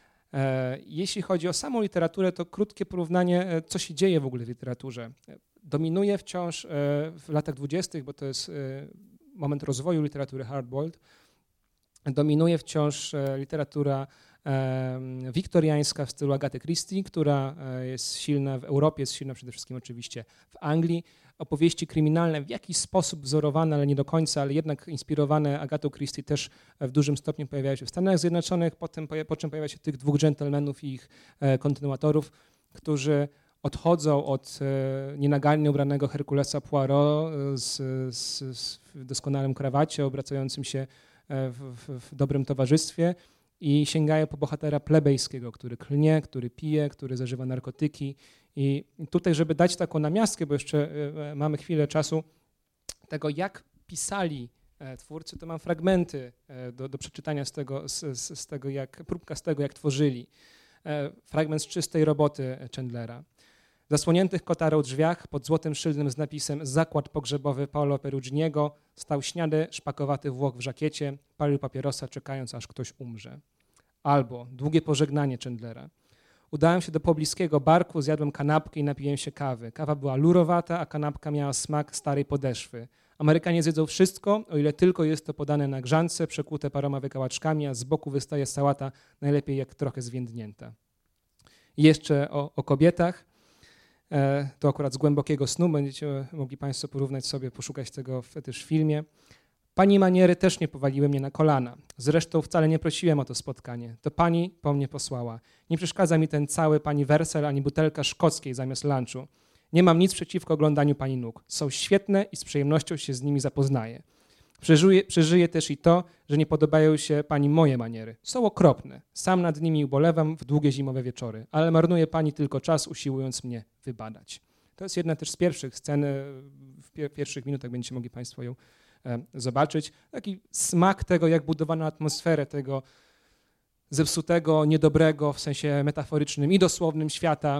Jeśli chodzi o samą literaturę, to krótkie porównanie, co się dzieje w ogóle w literaturze. Dominuje wciąż w latach dwudziestych, bo to jest moment rozwoju literatury hard-boiled, dominuje wciąż literatura wiktoriańska w stylu Agaty Christie, która jest silna w Europie, jest silna przede wszystkim oczywiście w Anglii. Opowieści kryminalne w jakiś sposób wzorowane, ale nie do końca, ale jednak inspirowane Agatą Christie też w dużym stopniu pojawiają się w Stanach Zjednoczonych, potem, po czym pojawia się tych dwóch dżentelmenów i ich kontynuatorów, którzy odchodzą od nienagannie ubranego Herkulesa Poirot z, z, z w doskonałym krawacie, obracającym się w, w, w dobrym towarzystwie i sięgają po bohatera plebejskiego, który klnie, który pije, który zażywa narkotyki. I tutaj, żeby dać taką namiastkę, bo jeszcze mamy chwilę czasu, tego jak pisali twórcy, to mam fragmenty do, do przeczytania z tego, z, z tego jak, próbka z tego, jak tworzyli. Fragment z czystej roboty Chandlera. W zasłoniętych kotarą drzwiach pod złotym szyldem z napisem Zakład pogrzebowy Paolo Peruginiego stał śniady, szpakowaty Włoch w żakiecie, palił papierosa, czekając, aż ktoś umrze. Albo długie pożegnanie Chandlera. Udałem się do pobliskiego barku, zjadłem kanapkę i napiłem się kawy. Kawa była lurowata, a kanapka miała smak starej podeszwy. Amerykanie zjedzą wszystko, o ile tylko jest to podane na grzance, przekute paroma wykałaczkami, a z boku wystaje sałata, najlepiej jak trochę zwiędnięta. I jeszcze o, o kobietach. E, to akurat z głębokiego snu, będziecie mogli Państwo porównać sobie, poszukać tego w, też w filmie. Pani maniery też nie powaliły mnie na kolana. Zresztą wcale nie prosiłem o to spotkanie. To pani po mnie posłała. Nie przeszkadza mi ten cały pani wersel ani butelka szkockiej zamiast lunchu. Nie mam nic przeciwko oglądaniu pani nóg. Są świetne i z przyjemnością się z nimi zapoznaję. Przeżyję, przeżyję też i to, że nie podobają się pani moje maniery. Są okropne. Sam nad nimi ubolewam w długie zimowe wieczory, ale marnuje pani tylko czas, usiłując mnie wybadać. To jest jedna też z pierwszych scen. W pier- pierwszych minutach będziecie mogli Państwo ją zobaczyć. Taki smak tego, jak budowano atmosferę tego zepsutego, niedobrego w sensie metaforycznym i dosłownym świata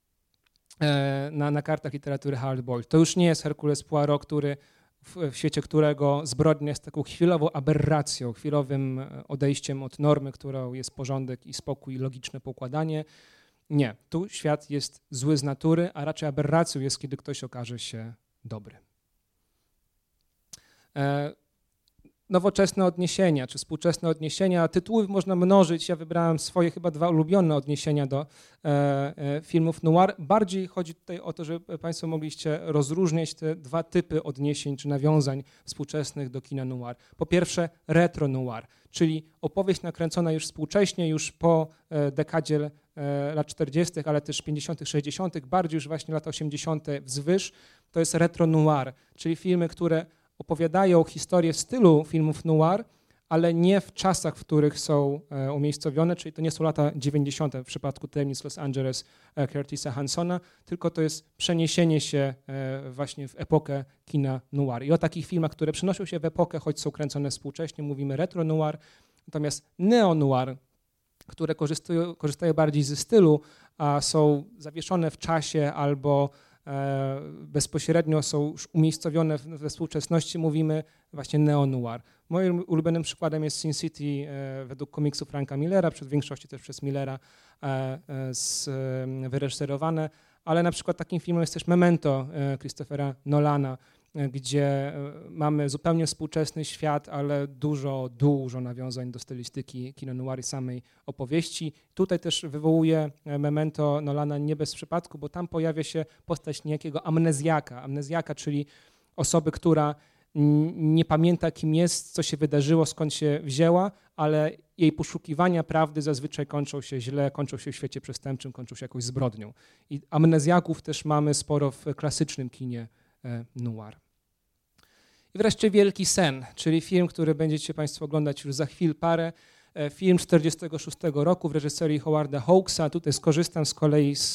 na, na kartach literatury hard-boiled. To już nie jest Herkules Poirot, który, w, w świecie którego zbrodnia jest taką chwilową aberracją, chwilowym odejściem od normy, którą jest porządek i spokój, logiczne poukładanie. Nie, tu świat jest zły z natury, a raczej aberracją jest, kiedy ktoś okaże się dobry. nowoczesne odniesienia, czy współczesne odniesienia. Tytuły można mnożyć. Ja wybrałem swoje chyba dwa ulubione odniesienia do e, e, filmów noir. Bardziej chodzi tutaj o to, żeby Państwo mogliście rozróżniać te dwa typy odniesień czy nawiązań współczesnych do kina noir. Po pierwsze retro noir, czyli opowieść nakręcona już współcześnie, już po e, dekadzie e, lat czterdziestych, ale też pięćdziesiątych, sześćdziesiątych, bardziej już właśnie lat osiemdziesiątych wzwyż. To jest retro noir, czyli filmy, które opowiadają historię w stylu filmów noir, ale nie w czasach, w których są e, umiejscowione, czyli to nie są lata dziewięćdziesiąte w przypadku Tajemnic Los Angeles e, Curtisa Hansona, tylko to jest przeniesienie się e, właśnie w epokę kina noir. I o takich filmach, które przenoszą się w epokę, choć są kręcone współcześnie, mówimy retro noir, natomiast neo noir, które korzystają, korzystają bardziej ze stylu, a są zawieszone w czasie albo bezpośrednio są już umiejscowione we współczesności, mówimy właśnie neo-noir. Moim ulubionym przykładem jest Sin City według komiksu Franka Millera, przed większości też przez Millera wyreżyserowane, ale na przykład takim filmem jest też Memento Christophera Nolana, gdzie mamy zupełnie współczesny świat, ale dużo, dużo nawiązań do stylistyki kino noir i samej opowieści. Tutaj też wywołuje Memento Nolana nie bez przypadku, bo tam pojawia się postać niejakiego amnezjaka. Amnezjaka, czyli osoby, która nie pamięta, kim jest, co się wydarzyło, skąd się wzięła, ale jej poszukiwania prawdy zazwyczaj kończą się źle, kończą się w świecie przestępczym, kończą się jakąś zbrodnią. I amnezjaków też mamy sporo w klasycznym kinie noir. I wreszcie Wielki sen, czyli film, który będziecie Państwo oglądać już za chwil parę. Film tysiąc dziewięćset czterdziestego szóstego roku w reżyserii Howarda Hawksa. Tutaj skorzystam z kolei z,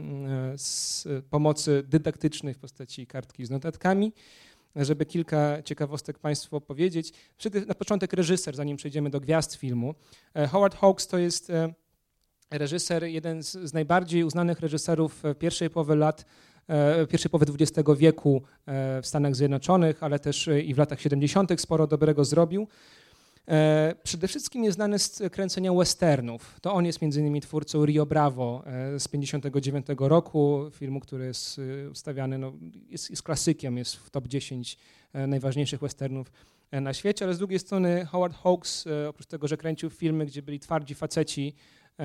z pomocy dydaktycznej w postaci kartki z notatkami, żeby kilka ciekawostek Państwu opowiedzieć. Na początek reżyser, zanim przejdziemy do gwiazd filmu. Howard Hawks to jest reżyser, jeden z, z najbardziej uznanych reżyserów pierwszej połowy lat pierwszej połowy dwudziestego wieku w Stanach Zjednoczonych, ale też i w latach siedemdziesiątych sporo dobrego zrobił. Przede wszystkim jest znany z kręcenia westernów. To on jest między innymi twórcą Rio Bravo z pięćdziesiątego dziewiątego roku, filmu, który jest ustawiany, no, jest, jest klasykiem, jest w top dziesięć najważniejszych westernów na świecie, ale z drugiej strony Howard Hawks, oprócz tego, że kręcił filmy, gdzie byli twardzi faceci,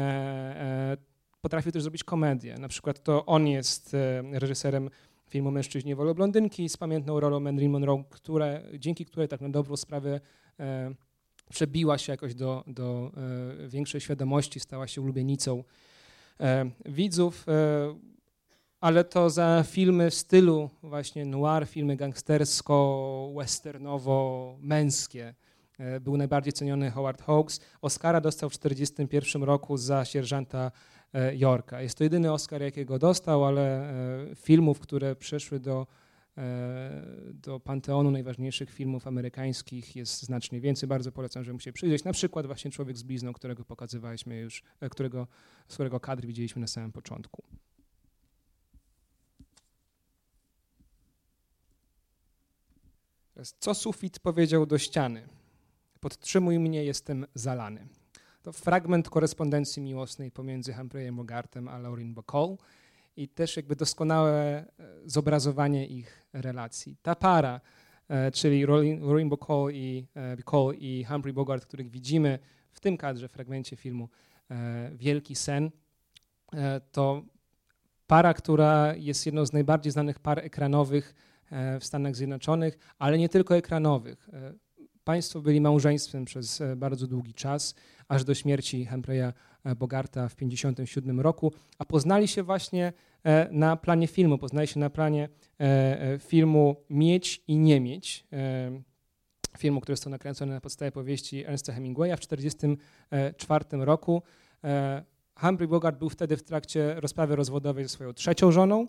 potrafił też zrobić komedię. Na przykład to on jest reżyserem filmu Mężczyźni wolą blondynki z pamiętną rolą Marilyn Monroe, które, dzięki której tak na dobrą sprawę e, przebiła się jakoś do, do e, większej świadomości, stała się ulubienicą e, widzów, e, ale to za filmy w stylu właśnie noir, filmy gangstersko-westernowo-męskie e, był najbardziej ceniony Howard Hawks. Oscara dostał w tysiąc dziewięćset czterdziestym pierwszym roku za Sierżanta Yorka. Jest to jedyny Oscar, jakiego dostał, ale filmów, które przeszły do, do panteonu najważniejszych filmów amerykańskich jest znacznie więcej. Bardzo polecam, żeby mu się przyjrzeć. Na przykład właśnie Człowiek z blizną, którego pokazywaliśmy już, którego, z którego kadr widzieliśmy na samym początku. Co sufit powiedział do ściany? Podtrzymuj mnie, jestem zalany. To fragment korespondencji miłosnej pomiędzy Humphreyem Bogartem a Lauren Bacall i też jakby doskonałe zobrazowanie ich relacji. Ta para, czyli Lauren Bacall i, Bacall i Humphrey Bogart, których widzimy w tym kadrze, fragmencie filmu Wielki sen, to para, która jest jedną z najbardziej znanych par ekranowych w Stanach Zjednoczonych, ale nie tylko ekranowych. Państwo byli małżeństwem przez bardzo długi czas, aż do śmierci Humphreya Bogarta w tysiąc dziewięćset pięćdziesiątym siódmym roku, a poznali się właśnie na planie filmu, poznali się na planie filmu Mieć i nie mieć, filmu, który został nakręcony na podstawie powieści Ernesta Hemingwaya w tysiąc dziewięćset czterdziestym czwartym roku. Humphrey Bogart był wtedy w trakcie rozprawy rozwodowej ze swoją trzecią żoną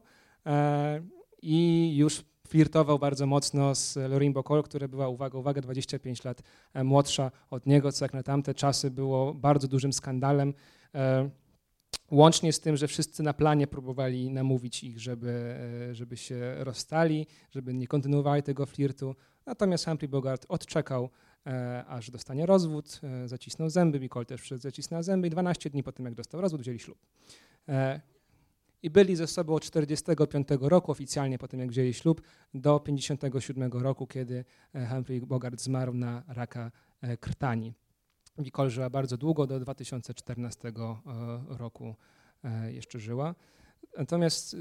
i już flirtował bardzo mocno z Lauren Bacall, która była, uwaga, uwaga, dwadzieścia pięć lat młodsza od niego, co jak na tamte czasy było bardzo dużym skandalem. Łącznie z tym, że wszyscy na planie próbowali namówić ich, żeby, żeby się rozstali, żeby nie kontynuowali tego flirtu. Natomiast Humphrey Bogart odczekał, aż dostanie rozwód, zacisnął zęby, Bacall też zacisnęła zęby i dwanaście dni po tym, jak dostał rozwód, wzięli ślub. i byli ze sobą od czterdziestego piątego roku, oficjalnie po tym jak wzięli ślub, do pięćdziesiątego siódmego roku, kiedy Humphrey Bogart zmarł na raka krtani. Nicole żyła bardzo długo, do dwa tysiące czternastego roku jeszcze żyła. Natomiast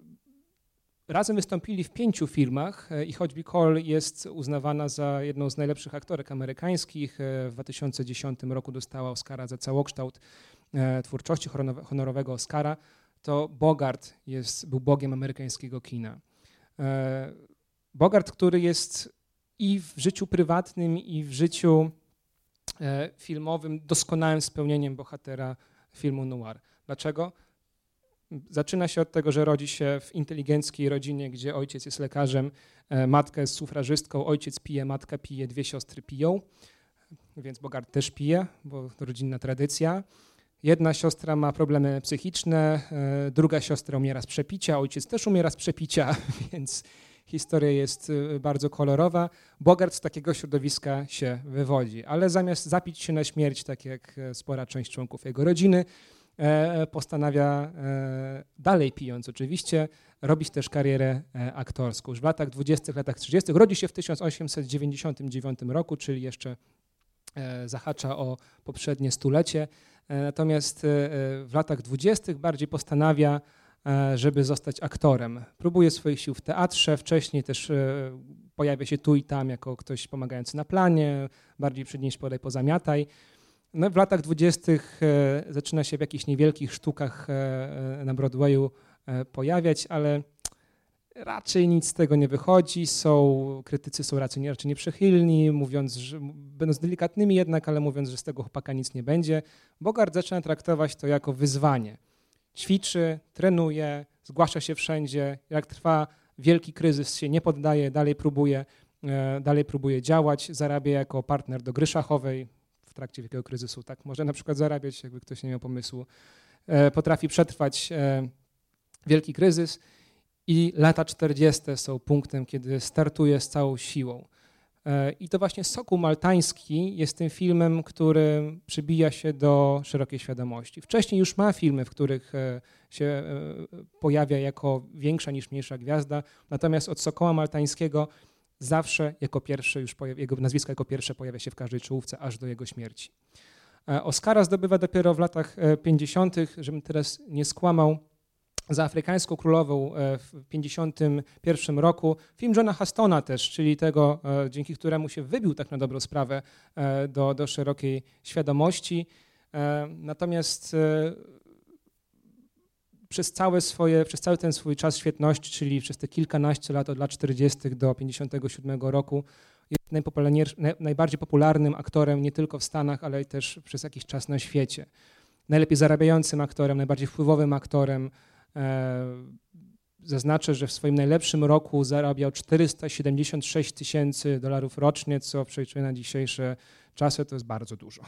razem wystąpili w pięciu filmach i choć Nicole jest uznawana za jedną z najlepszych aktorek amerykańskich, w dwa tysiące dziesiątym roku dostała Oscara za całokształt twórczości, honorowego Oscara, to Bogart jest, był bogiem amerykańskiego kina. Bogart, który jest i w życiu prywatnym, i w życiu filmowym doskonałym spełnieniem bohatera filmu noir. Dlaczego? Zaczyna się od tego, że rodzi się w inteligenckiej rodzinie, gdzie ojciec jest lekarzem, matka jest sufrażystką, ojciec pije, matka pije, dwie siostry piją, więc Bogart też pije, bo to rodzinna tradycja. Jedna siostra ma problemy psychiczne, druga siostra umiera z przepicia, ojciec też umiera z przepicia, więc historia jest bardzo kolorowa. Bogart z takiego środowiska się wywodzi, ale zamiast zapić się na śmierć, tak jak spora część członków jego rodziny, postanawia dalej pijąc oczywiście, robić też karierę aktorską. Już w latach dwudziestych, latach trzydziestych rodzi się w tysiąc osiemset dziewięćdziesiątym dziewiątym roku, czyli jeszcze zahacza o poprzednie stulecie. Natomiast w latach dwudziestych bardziej postanawia, żeby zostać aktorem. Próbuje swoich sił w teatrze, wcześniej też pojawia się tu i tam jako ktoś pomagający na planie, bardziej przynieś, podaj, pozamiataj. No, w latach dwudziestych zaczyna się w jakichś niewielkich sztukach na Broadwayu pojawiać, ale raczej nic z tego nie wychodzi. Są, krytycy są raczej, raczej nieprzychylni, mówiąc, że, będąc delikatnymi jednak, ale mówiąc, że z tego chłopaka nic nie będzie. Bogart zaczyna traktować to jako wyzwanie. Ćwiczy, trenuje, zgłasza się wszędzie. Jak trwa wielki kryzys, się nie poddaje, dalej próbuje, dalej próbuje działać, zarabia jako partner do gry szachowej. W trakcie wielkiego kryzysu tak może na przykład zarabiać, jakby ktoś nie miał pomysłu. Potrafi przetrwać wielki kryzys i lata czterdzieste są punktem, kiedy startuje z całą siłą. I to właśnie Sokół Maltański jest tym filmem, który przybija się do szerokiej świadomości. Wcześniej już ma filmy, w których się pojawia jako większa niż mniejsza gwiazda, natomiast od Sokoła Maltańskiego zawsze jako pierwsze, już pojawia, jego nazwisko jako pierwsze pojawia się w każdej czołówce, aż do jego śmierci. Oscara zdobywa dopiero w latach pięćdziesiątych, żebym teraz nie skłamał, za Afrykańską Królową w pięćdziesiątym pierwszym roku. Film Johna Hustona też, czyli tego, dzięki któremu się wybił tak na dobrą sprawę do, do szerokiej świadomości. Natomiast przez, całe swoje, przez cały ten swój czas świetności, czyli przez te kilkanaście lat od lat czterdziestych do pięćdziesiątego siódmego roku, jest najbardziej popularnym aktorem nie tylko w Stanach, ale też przez jakiś czas na świecie. Najlepiej zarabiającym aktorem, najbardziej wpływowym aktorem. Zaznaczę, że w swoim najlepszym roku zarabiał czterysta siedemdziesiąt sześć tysięcy dolarów rocznie, co w przeliczeniu na dzisiejsze czasy to jest bardzo dużo.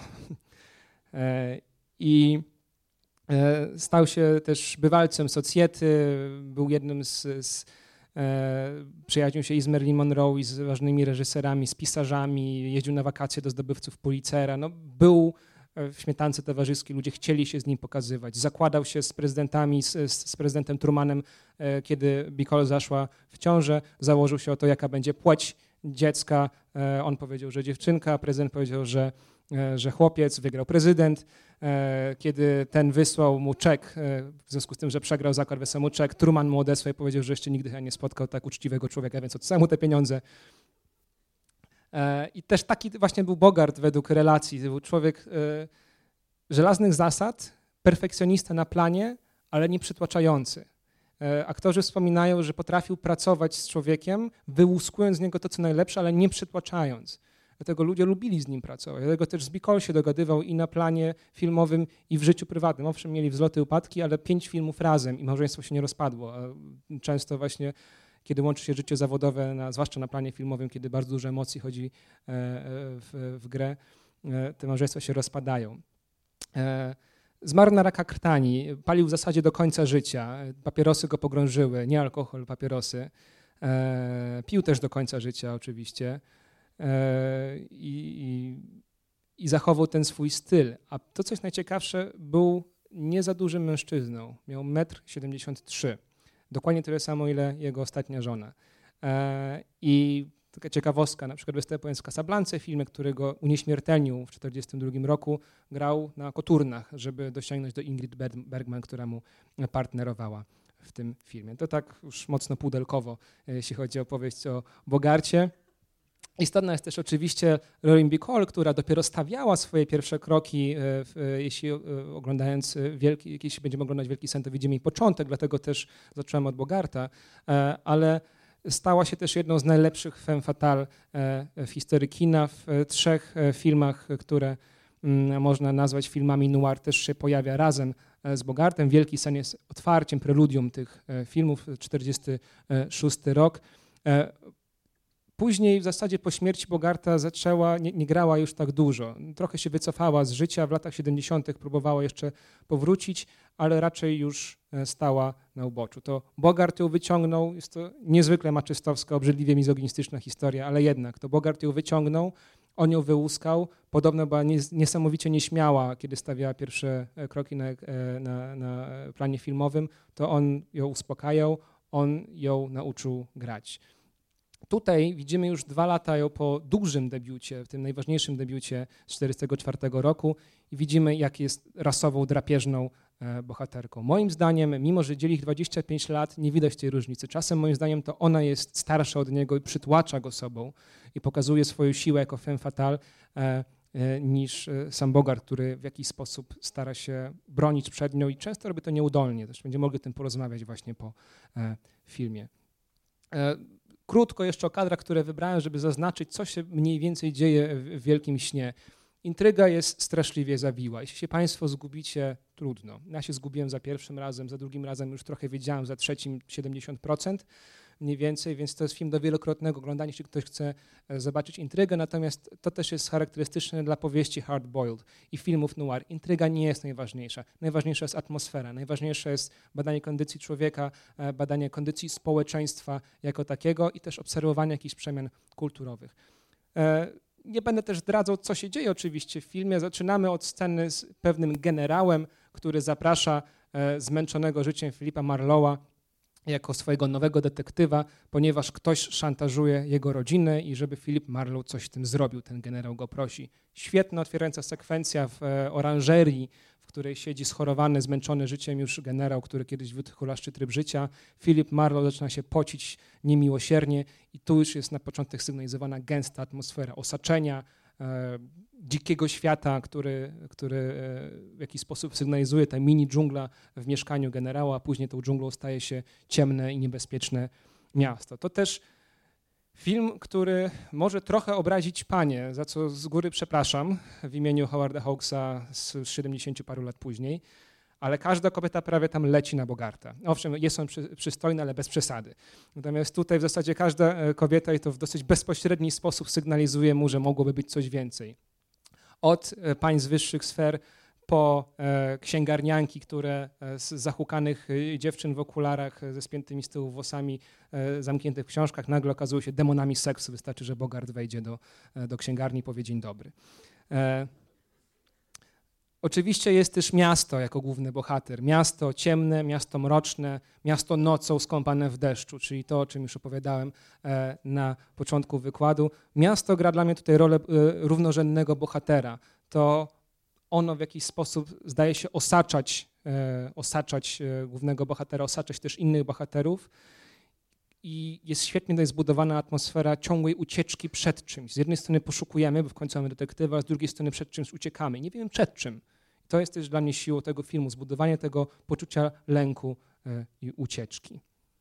I stał się też bywalcem Society, był jednym z, z przyjaźnił się i z Marilyn Monroe, i z ważnymi reżyserami, z pisarzami, jeździł na wakacje do zdobywców Pulitzera. No, był w śmietance towarzyskiej, ludzie chcieli się z nim pokazywać. Zakładał się z prezydentami, z, z prezydentem Trumanem, kiedy Nicole zaszła w ciążę, założył się o to, jaka będzie płeć dziecka. On powiedział, że dziewczynka, prezydent powiedział, że, że chłopiec, wygrał prezydent. Kiedy ten wysłał mu czek, w związku z tym, że przegrał zakład, wysłał mu czek, Truman mu odesłał i powiedział, że jeszcze nigdy nie spotkał tak uczciwego człowieka, więc odsyłał mu te pieniądze. I też taki właśnie był Bogart według relacji. To był człowiek żelaznych zasad, perfekcjonista na planie, ale nie przytłaczający. Aktorzy wspominają, że potrafił pracować z człowiekiem, wyłuskując z niego to, co najlepsze, ale nie przytłaczając. Dlatego ludzie lubili z nim pracować. Dlatego też z Nicole się dogadywał i na planie filmowym, i w życiu prywatnym. Owszem, mieli wzloty i upadki, ale pięć filmów razem i małżeństwo się nie rozpadło. Często właśnie kiedy łączy się życie zawodowe, na, zwłaszcza na planie filmowym, kiedy bardzo dużo emocji chodzi w, w grę, te małżeństwa się rozpadają. Zmarł na raka krtani, palił w zasadzie do końca życia, papierosy go pogrążyły, nie alkohol, papierosy. Pił też do końca życia oczywiście i, i, i zachował ten swój styl. A to, co jest najciekawsze, był nie za dużym mężczyzną. Miał metr siedemdziesiąt trzy. Dokładnie tyle samo, ile jego ostatnia żona. I taka ciekawostka, na przykład występując w Casablance, filmie, który go unieśmiertelnił w tysiąc dziewięćset czterdziestym drugim roku, grał na koturnach, żeby dosięgnąć do Ingrid Bergman, która mu partnerowała w tym filmie. To tak już mocno pudelkowo, jeśli chodzi o opowieść o Bogarcie. Istotna jest też oczywiście Lauren Bacall, która dopiero stawiała swoje pierwsze kroki, w, jeśli oglądając wielki, jeśli będziemy oglądać Wielki sen, to widzimy jej początek, dlatego też zacząłem od Bogarta, ale stała się też jedną z najlepszych femme fatale w historii kina. W trzech filmach, które można nazwać filmami noir, też się pojawia razem z Bogartem. Wielki sen jest otwarciem, preludium tych filmów, czterdziesty szósty rok. Później w zasadzie po śmierci Bogarta zaczęła, nie, nie grała już tak dużo. Trochę się wycofała z życia, w latach siedemdziesiątych próbowała jeszcze powrócić, ale raczej już stała na uboczu. To Bogart ją wyciągnął, jest to niezwykle maczystowska, obrzydliwie mizoginistyczna historia, ale jednak to Bogart ją wyciągnął, on ją wyłuskał, podobno była niesamowicie nieśmiała, kiedy stawiała pierwsze kroki na, na, na planie filmowym, to on ją uspokajał, on ją nauczył grać. Tutaj widzimy już dwa lata ją po dużym debiucie, w tym najważniejszym debiucie z tysiąc dziewięćset czterdziestego czwartego roku i widzimy, jak jest rasową, drapieżną bohaterką. Moim zdaniem, mimo że dzieli ich dwadzieścia pięć lat, nie widać tej różnicy. Czasem moim zdaniem to ona jest starsza od niego i przytłacza go sobą i pokazuje swoją siłę jako femme fatale niż sam Bogart, który w jakiś sposób stara się bronić przed nią i często robi to nieudolnie. Też będziemy mogli o tym porozmawiać właśnie po filmie. Krótko jeszcze o kadrach, które wybrałem, żeby zaznaczyć, co się mniej więcej dzieje w Wielkim śnie. Intryga jest straszliwie zawiła. Jeśli się Państwo zgubicie, trudno. Ja się zgubiłem za pierwszym razem, za drugim razem już trochę wiedziałem, za trzecim siedemdziesiąt procent mniej więcej, więc to jest film do wielokrotnego oglądania, jeśli ktoś chce zobaczyć intrygę, natomiast to też jest charakterystyczne dla powieści hard-boiled i filmów noir. Intryga nie jest najważniejsza. Najważniejsza jest atmosfera, najważniejsze jest badanie kondycji człowieka, badanie kondycji społeczeństwa jako takiego i też obserwowanie jakichś przemian kulturowych. Nie będę też zdradzał, co się dzieje oczywiście w filmie. Zaczynamy od sceny z pewnym generałem, który zaprasza zmęczonego życiem Philippa Marlowa jako swojego nowego detektywa, ponieważ ktoś szantażuje jego rodzinę i żeby Philip Marlowe coś z tym zrobił, ten generał go prosi. Świetna, otwierająca sekwencja w oranżerii, w której siedzi schorowany, zmęczony życiem już generał, który kiedyś wiódł hulaszczy tryb życia. Philip Marlowe zaczyna się pocić niemiłosiernie i tu już jest na początek sygnalizowana gęsta atmosfera osaczenia, e, dzikiego świata, który, który e, w jakiś sposób sygnalizuje ta mini dżungla w mieszkaniu generała, a później tą dżunglą staje się ciemne i niebezpieczne miasto. To też film, który może trochę obrazić panie, za co z góry przepraszam w imieniu Howarda Hawksa z siedemdziesięciu paru lat później, ale każda kobieta prawie tam leci na Bogarta. Owszem, jest on przy, przystojny, ale bez przesady. Natomiast tutaj w zasadzie każda kobieta i to w dosyć bezpośredni sposób sygnalizuje mu, że mogłoby być coś więcej. Od pań z wyższych sfer po e, księgarnianki, które e, z zahukanych e, dziewczyn w okularach e, ze spiętymi z tyłu włosami, e, zamkniętych w książkach, nagle okazują się demonami seksu. Wystarczy, że Bogart wejdzie do, e, do księgarni i powie dzień dobry. E, oczywiście jest też miasto jako główny bohater. Miasto ciemne, miasto mroczne, miasto nocą skąpane w deszczu, czyli to, o czym już opowiadałem e, na początku wykładu. Miasto gra dla mnie tutaj rolę e, równorzędnego bohatera. To ono w jakiś sposób zdaje się osaczać, e, osaczać e, głównego bohatera, osaczać też innych bohaterów i jest świetnie tutaj zbudowana atmosfera ciągłej ucieczki przed czymś. Z jednej strony poszukujemy, bo w końcu mamy detektywa, a z drugiej strony przed czymś uciekamy. Nie wiemy przed czym. To jest też dla mnie siłą tego filmu, zbudowanie tego poczucia lęku e, i ucieczki.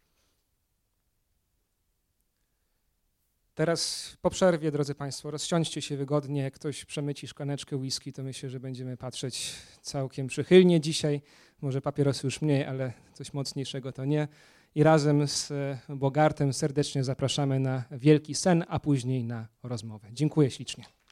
Teraz po przerwie, drodzy Państwo, rozsiądźcie się wygodnie. Jak ktoś przemyci szklaneczkę whisky, to myślę, że będziemy patrzeć całkiem przychylnie dzisiaj. Może papierosy już mniej, ale coś mocniejszego to nie. I razem z Bogartem serdecznie zapraszamy na Wielki sen, a później na rozmowę. Dziękuję ślicznie.